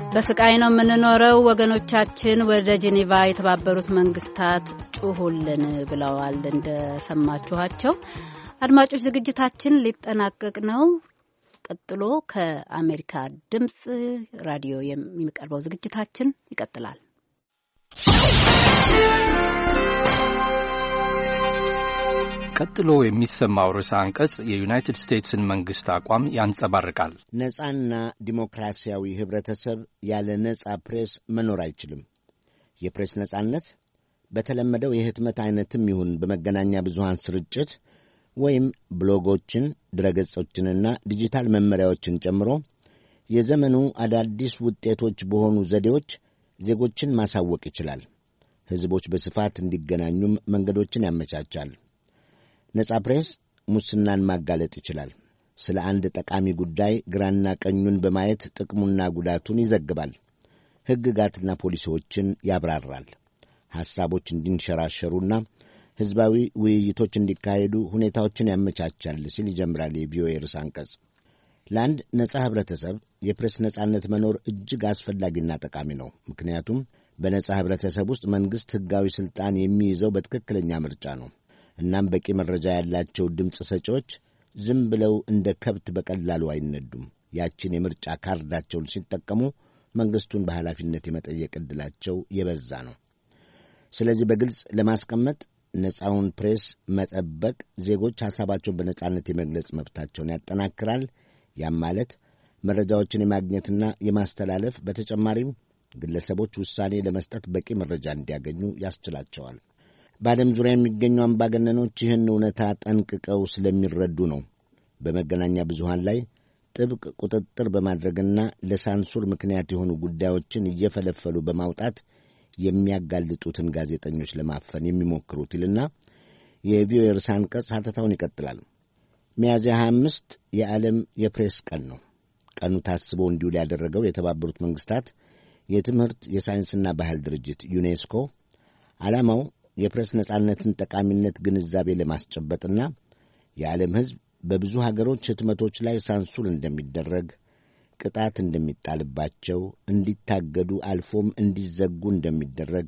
በስቃይ ነው የምንኖረው፣ ወገኖቻችን ወደ ጄኔቫ የተባበሩት መንግስታት ጩሁልን ብለዋል። እንደሰማችኋቸው አድማጮች፣ ዝግጅታችን ሊጠናቀቅ ነው። ቀጥሎ ከአሜሪካ ድምጽ ራዲዮ የሚቀርበው ዝግጅታችን ይቀጥላል። ቀጥሎ የሚሰማው ርዕሰ አንቀጽ የዩናይትድ ስቴትስን መንግሥት አቋም ያንጸባርቃል። ነጻና ዲሞክራሲያዊ ኅብረተሰብ ያለ ነጻ ፕሬስ መኖር አይችልም። የፕሬስ ነጻነት በተለመደው የህትመት ዐይነትም ይሁን በመገናኛ ብዙሃን ስርጭት ወይም ብሎጎችን፣ ድረገጾችንና ዲጂታል መመሪያዎችን ጨምሮ የዘመኑ አዳዲስ ውጤቶች በሆኑ ዘዴዎች ዜጎችን ማሳወቅ ይችላል። ሕዝቦች በስፋት እንዲገናኙም መንገዶችን ያመቻቻል። ነጻ ፕሬስ ሙስናን ማጋለጥ ይችላል። ስለ አንድ ጠቃሚ ጉዳይ ግራና ቀኙን በማየት ጥቅሙና ጉዳቱን ይዘግባል። ሕግጋትና ፖሊሲዎችን ያብራራል። ሐሳቦች እንዲንሸራሸሩና ሕዝባዊ ውይይቶች እንዲካሄዱ ሁኔታዎችን ያመቻቻል ሲል ይጀምራል የቪኦኤ ርዕሰ አንቀጽ። ለአንድ ነጻ ኅብረተሰብ የፕሬስ ነጻነት መኖር እጅግ አስፈላጊና ጠቃሚ ነው። ምክንያቱም በነጻ ኅብረተሰብ ውስጥ መንግሥት ሕጋዊ ሥልጣን የሚይዘው በትክክለኛ ምርጫ ነው። እናም በቂ መረጃ ያላቸው ድምፅ ሰጪዎች ዝም ብለው እንደ ከብት በቀላሉ አይነዱም። ያችን የምርጫ ካርዳቸውን ሲጠቀሙ መንግሥቱን በኃላፊነት የመጠየቅ ዕድላቸው የበዛ ነው። ስለዚህ በግልጽ ለማስቀመጥ ነጻውን ፕሬስ መጠበቅ ዜጎች ሐሳባቸውን በነጻነት የመግለጽ መብታቸውን ያጠናክራል። ያም ማለት መረጃዎችን የማግኘትና የማስተላለፍ፣ በተጨማሪም ግለሰቦች ውሳኔ ለመስጠት በቂ መረጃ እንዲያገኙ ያስችላቸዋል። በዓለም ዙሪያ የሚገኙ አምባገነኖች ይህን እውነታ ጠንቅቀው ስለሚረዱ ነው በመገናኛ ብዙሃን ላይ ጥብቅ ቁጥጥር በማድረግና ለሳንሱር ምክንያት የሆኑ ጉዳዮችን እየፈለፈሉ በማውጣት የሚያጋልጡትን ጋዜጠኞች ለማፈን የሚሞክሩት ይልና የቪኦኤ ርዕሰ አንቀጽ ሐተታውን ይቀጥላል። ሚያዝያ ሀያ አምስት የዓለም የፕሬስ ቀን ነው። ቀኑ ታስቦ እንዲውል ያደረገው የተባበሩት መንግሥታት የትምህርት የሳይንስና ባህል ድርጅት ዩኔስኮ ዓላማው የፕሬስ ነጻነትን ጠቃሚነት ግንዛቤ ለማስጨበጥና የዓለም ሕዝብ በብዙ ሀገሮች ህትመቶች ላይ ሳንሱር እንደሚደረግ፣ ቅጣት እንደሚጣልባቸው፣ እንዲታገዱ አልፎም እንዲዘጉ እንደሚደረግ፣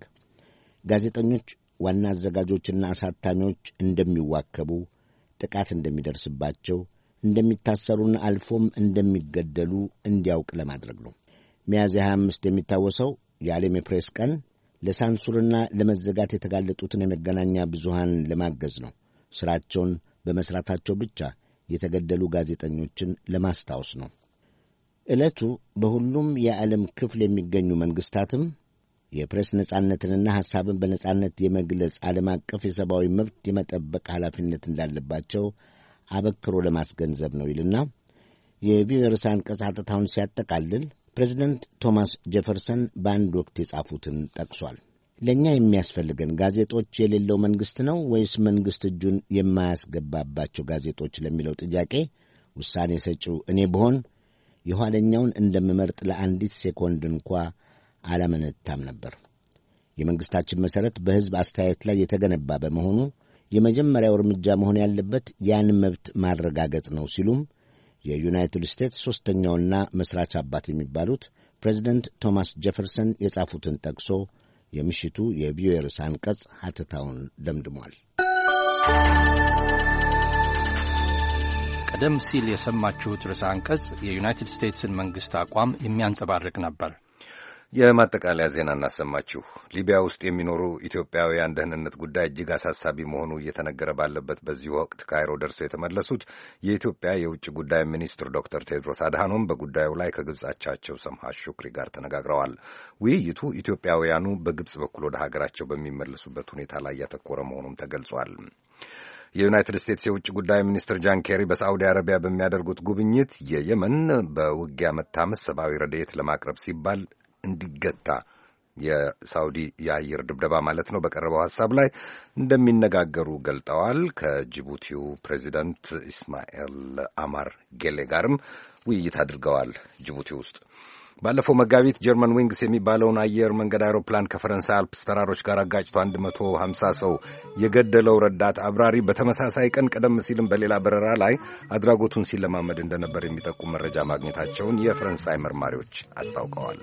ጋዜጠኞች፣ ዋና አዘጋጆችና አሳታሚዎች እንደሚዋከቡ፣ ጥቃት እንደሚደርስባቸው፣ እንደሚታሰሩና አልፎም እንደሚገደሉ እንዲያውቅ ለማድረግ ነው። ሚያዝያ ሀያ አምስት የሚታወሰው የዓለም የፕሬስ ቀን ለሳንሱርና ለመዘጋት የተጋለጡትን የመገናኛ ብዙሃን ለማገዝ ነው። ሥራቸውን በመሥራታቸው ብቻ የተገደሉ ጋዜጠኞችን ለማስታወስ ነው። ዕለቱ በሁሉም የዓለም ክፍል የሚገኙ መንግሥታትም የፕሬስ ነጻነትንና ሐሳብን በነጻነት የመግለጽ ዓለም አቀፍ የሰብአዊ መብት የመጠበቅ ኃላፊነት እንዳለባቸው አበክሮ ለማስገንዘብ ነው ይልና የቪኦኤ ርዕሰ አንቀጽ ሐተታውን ሲያጠቃልል ፕሬዚደንት ቶማስ ጄፈርሰን በአንድ ወቅት የጻፉትን ጠቅሷል። ለእኛ የሚያስፈልገን ጋዜጦች የሌለው መንግሥት ነው ወይስ መንግሥት እጁን የማያስገባባቸው ጋዜጦች ለሚለው ጥያቄ ውሳኔ ሰጪው እኔ ብሆን የኋለኛውን እንደምመርጥ ለአንዲት ሴኮንድ እንኳ አላመነታም ነበር። የመንግሥታችን መሠረት በሕዝብ አስተያየት ላይ የተገነባ በመሆኑ የመጀመሪያው እርምጃ መሆን ያለበት ያን መብት ማረጋገጥ ነው ሲሉም የዩናይትድ ስቴትስ ሦስተኛውና መሥራች አባት የሚባሉት ፕሬዚደንት ቶማስ ጄፈርሰን የጻፉትን ጠቅሶ የምሽቱ የቪኦኤ ርዕሰ አንቀጽ ሐተታውን ደምድሟል። ቀደም ሲል የሰማችሁት ርዕሰ አንቀጽ የዩናይትድ ስቴትስን መንግሥት አቋም የሚያንጸባርቅ ነበር። የማጠቃለያ ዜና እናሰማችሁ። ሊቢያ ውስጥ የሚኖሩ ኢትዮጵያውያን ደህንነት ጉዳይ እጅግ አሳሳቢ መሆኑ እየተነገረ ባለበት በዚህ ወቅት ካይሮ ደርሰው የተመለሱት የኢትዮጵያ የውጭ ጉዳይ ሚኒስትር ዶክተር ቴድሮስ አድሃኖም በጉዳዩ ላይ ከግብፅ አቻቸው ሰምሃ ሹክሪ ጋር ተነጋግረዋል። ውይይቱ ኢትዮጵያውያኑ በግብፅ በኩል ወደ ሀገራቸው በሚመለሱበት ሁኔታ ላይ ያተኮረ መሆኑም ተገልጿል። የዩናይትድ ስቴትስ የውጭ ጉዳይ ሚኒስትር ጃን ኬሪ በሳዑዲ አረቢያ በሚያደርጉት ጉብኝት የየመን በውጊያ መታመስ ሰብአዊ ረድኤት ለማቅረብ ሲባል እንዲገታ የሳውዲ የአየር ድብደባ ማለት ነው በቀረበው ሐሳብ ላይ እንደሚነጋገሩ ገልጠዋል። ከጅቡቲው ፕሬዚዳንት ኢስማኤል አማር ጌሌ ጋርም ውይይት አድርገዋል ጅቡቲ ውስጥ። ባለፈው መጋቢት ጀርመን ዊንግስ የሚባለውን አየር መንገድ አይሮፕላን ከፈረንሳይ አልፕስ ተራሮች ጋር አጋጭቶ አንድ መቶ ሀምሳ ሰው የገደለው ረዳት አብራሪ በተመሳሳይ ቀን ቀደም ሲልም በሌላ በረራ ላይ አድራጎቱን ሲለማመድ እንደነበር የሚጠቁም መረጃ ማግኘታቸውን የፈረንሳይ መርማሪዎች አስታውቀዋል።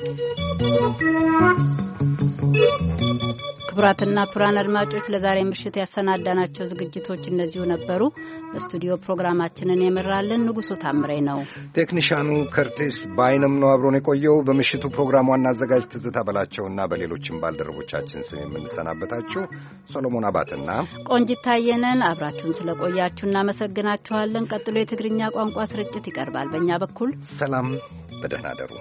ክቡራትና ክቡራን አድማጮች ለዛሬ ምሽት ያሰናዳናቸው ዝግጅቶች እነዚሁ ነበሩ። በስቱዲዮ ፕሮግራማችንን የመራልን ንጉሱ ታምሬ ነው። ቴክኒሻኑ ከርቲስ ባይንም ነው አብሮን የቆየው። በምሽቱ ፕሮግራም ዋና አዘጋጅ ትዝታ በላቸውና በሌሎችም ባልደረቦቻችን ስም የምንሰናበታችሁ ሰሎሞን አባትና ቆንጂት ታየነን አብራችሁን ስለቆያችሁ እናመሰግናችኋለን። ቀጥሎ የትግርኛ ቋንቋ ስርጭት ይቀርባል። በእኛ በኩል ሰላም፣ በደህና አደሩ።